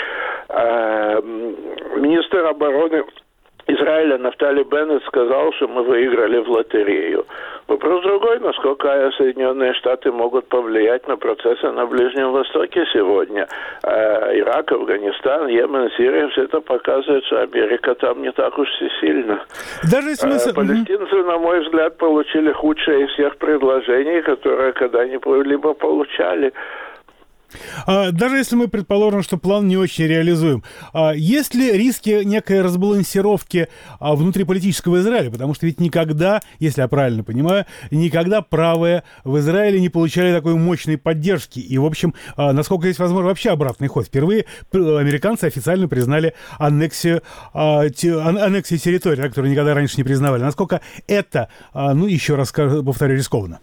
Министр обороны Израиля Нафтали Беннет сказал, что мы выиграли в лотерею. Вопрос другой, насколько Соединенные Штаты могут повлиять на процессы на Ближнем Востоке сегодня. Ирак, Афганистан, Йемен, Сирия, все это показывает, что Америка там не так уж всесильна. Даже если палестинцы, на мой взгляд, получили худшее из всех предложений, которые когда-либо получали. Даже если мы предположим, что план не очень реализуем, есть ли риски некой разбалансировки внутриполитического Израиля? Потому что ведь никогда, если я правильно понимаю, никогда правые в Израиле не получали такой мощной поддержки. И, в общем, насколько есть возможно вообще обратный ход. Впервые американцы официально признали аннексию территории, которую никогда раньше не признавали. Насколько это, еще раз повторю, рискованно?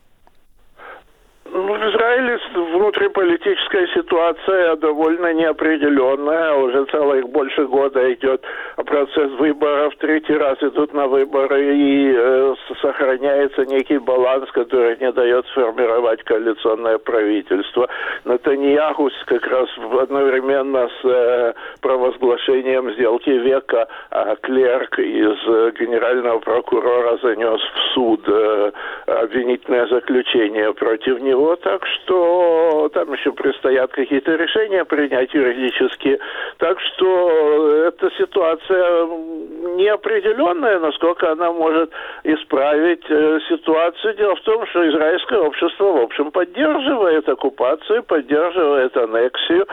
В Израиле внутриполитическая ситуация довольно неопределенная. Уже целых больше года идет процесс выборов. 3-й раз идут на выборы, и сохраняется некий баланс, который не дает сформировать коалиционное правительство. Нетаньяху как раз одновременно с провозглашением сделки века клерк из генерального прокурора занес в суд обвинительное заключение против него. Так что там еще предстоят какие-то решения принять юридические. Так что эта ситуация неопределенная, насколько она может исправить ситуацию. Дело в том, что израильское общество, в общем, поддерживает оккупацию, поддерживает аннексию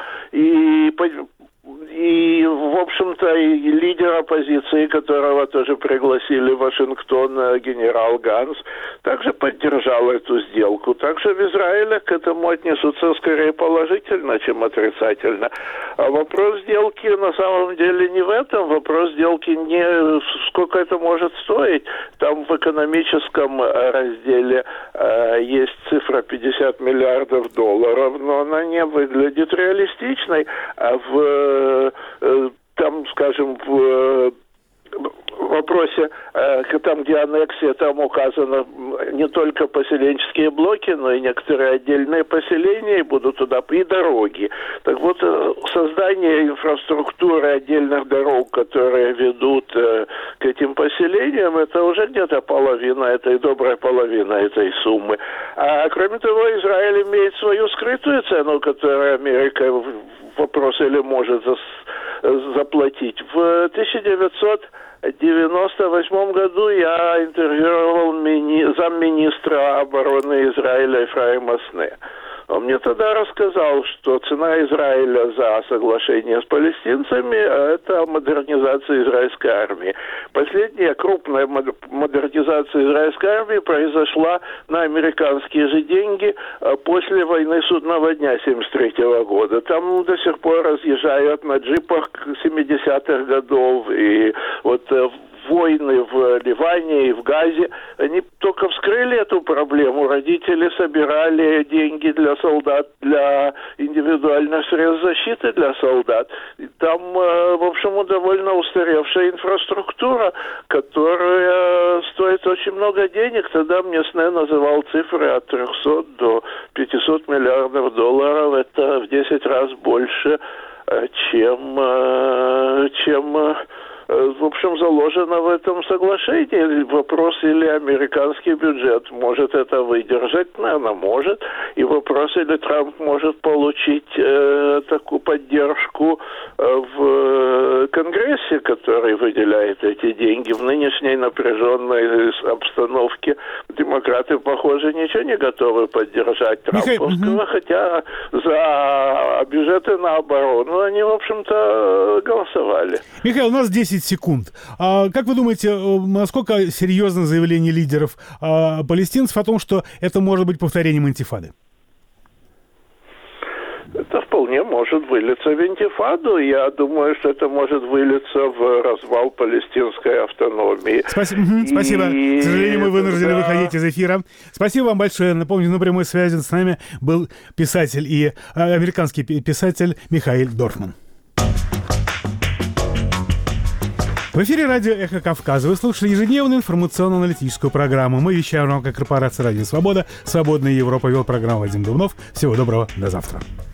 и, в общем-то, и лидер оппозиции, которого тоже пригласили в Вашингтон, генерал Ганс, также поддержал эту сделку. Также в Израиле к этому отнесутся скорее положительно, чем отрицательно. А вопрос сделки на самом деле не в этом. Вопрос сделки не сколько это может стоить. Там в экономическом разделе есть цифра $50 миллиардов, но она не выглядит реалистичной. А там, скажем, вопросе, там, где аннексия, там указано не только поселенческие блоки, но и некоторые отдельные поселения, и будут туда и дороги. Так вот, создание инфраструктуры отдельных дорог, которые ведут к этим поселениям, это уже где-то половина, этой добрая половина этой суммы. А кроме того, Израиль имеет свою скрытую цену, которую Америка вопрос или может заплатить. В 1998 году я интервьюировал замминистра обороны Израиля Ефраима Сне. Он мне тогда рассказал, что цена Израиля за соглашение с палестинцами – это модернизация израильской армии. Последняя крупная модернизация израильской армии произошла на американские же деньги после войны Судного дня 1973 года. Там до сих пор разъезжают на джипах 70-х годов, и вот войны в Ливане и в Газе, они только вскрыли эту проблему. Родители собирали деньги для солдат, для индивидуальных средств защиты для солдат. И там, в общем, довольно устаревшая инфраструктура, которая стоит очень много денег. Тогда мне СНЕ называл цифры от 300 до 500 миллиардов долларов. Это в 10 раз больше, чем в общем, заложено в этом соглашении. Вопрос, или американский бюджет может это выдержать, наверное, может. И вопрос, или Трамп может получить такую поддержку в Конгрессе, который выделяет эти деньги. В нынешней напряженной обстановке демократы, похоже, ничего не готовы поддержать Трамповского, хотя за бюджеты на оборону они, в общем-то, голосовали. Михаил, у нас 10 секунд. Как вы думаете, насколько серьезно заявление лидеров палестинцев о том, что это может быть повторением интифады? Это вполне может вылиться в интифаду. Я думаю, что это может вылиться в развал палестинской автономии. Спасибо. Спасибо. К сожалению, мы вынуждены выходить из эфира. Спасибо вам большое. Напомню, на прямой связи с нами был писатель и американский писатель Михаил Дорфман. В эфире радио «Эхо Кавказа». Вы слушали ежедневную информационно-аналитическую программу. Мы вещаем в рамках корпорации «Радио Свобода». «Свободная Европа» вел программу Вадим Дубнов. Всего доброго. До завтра.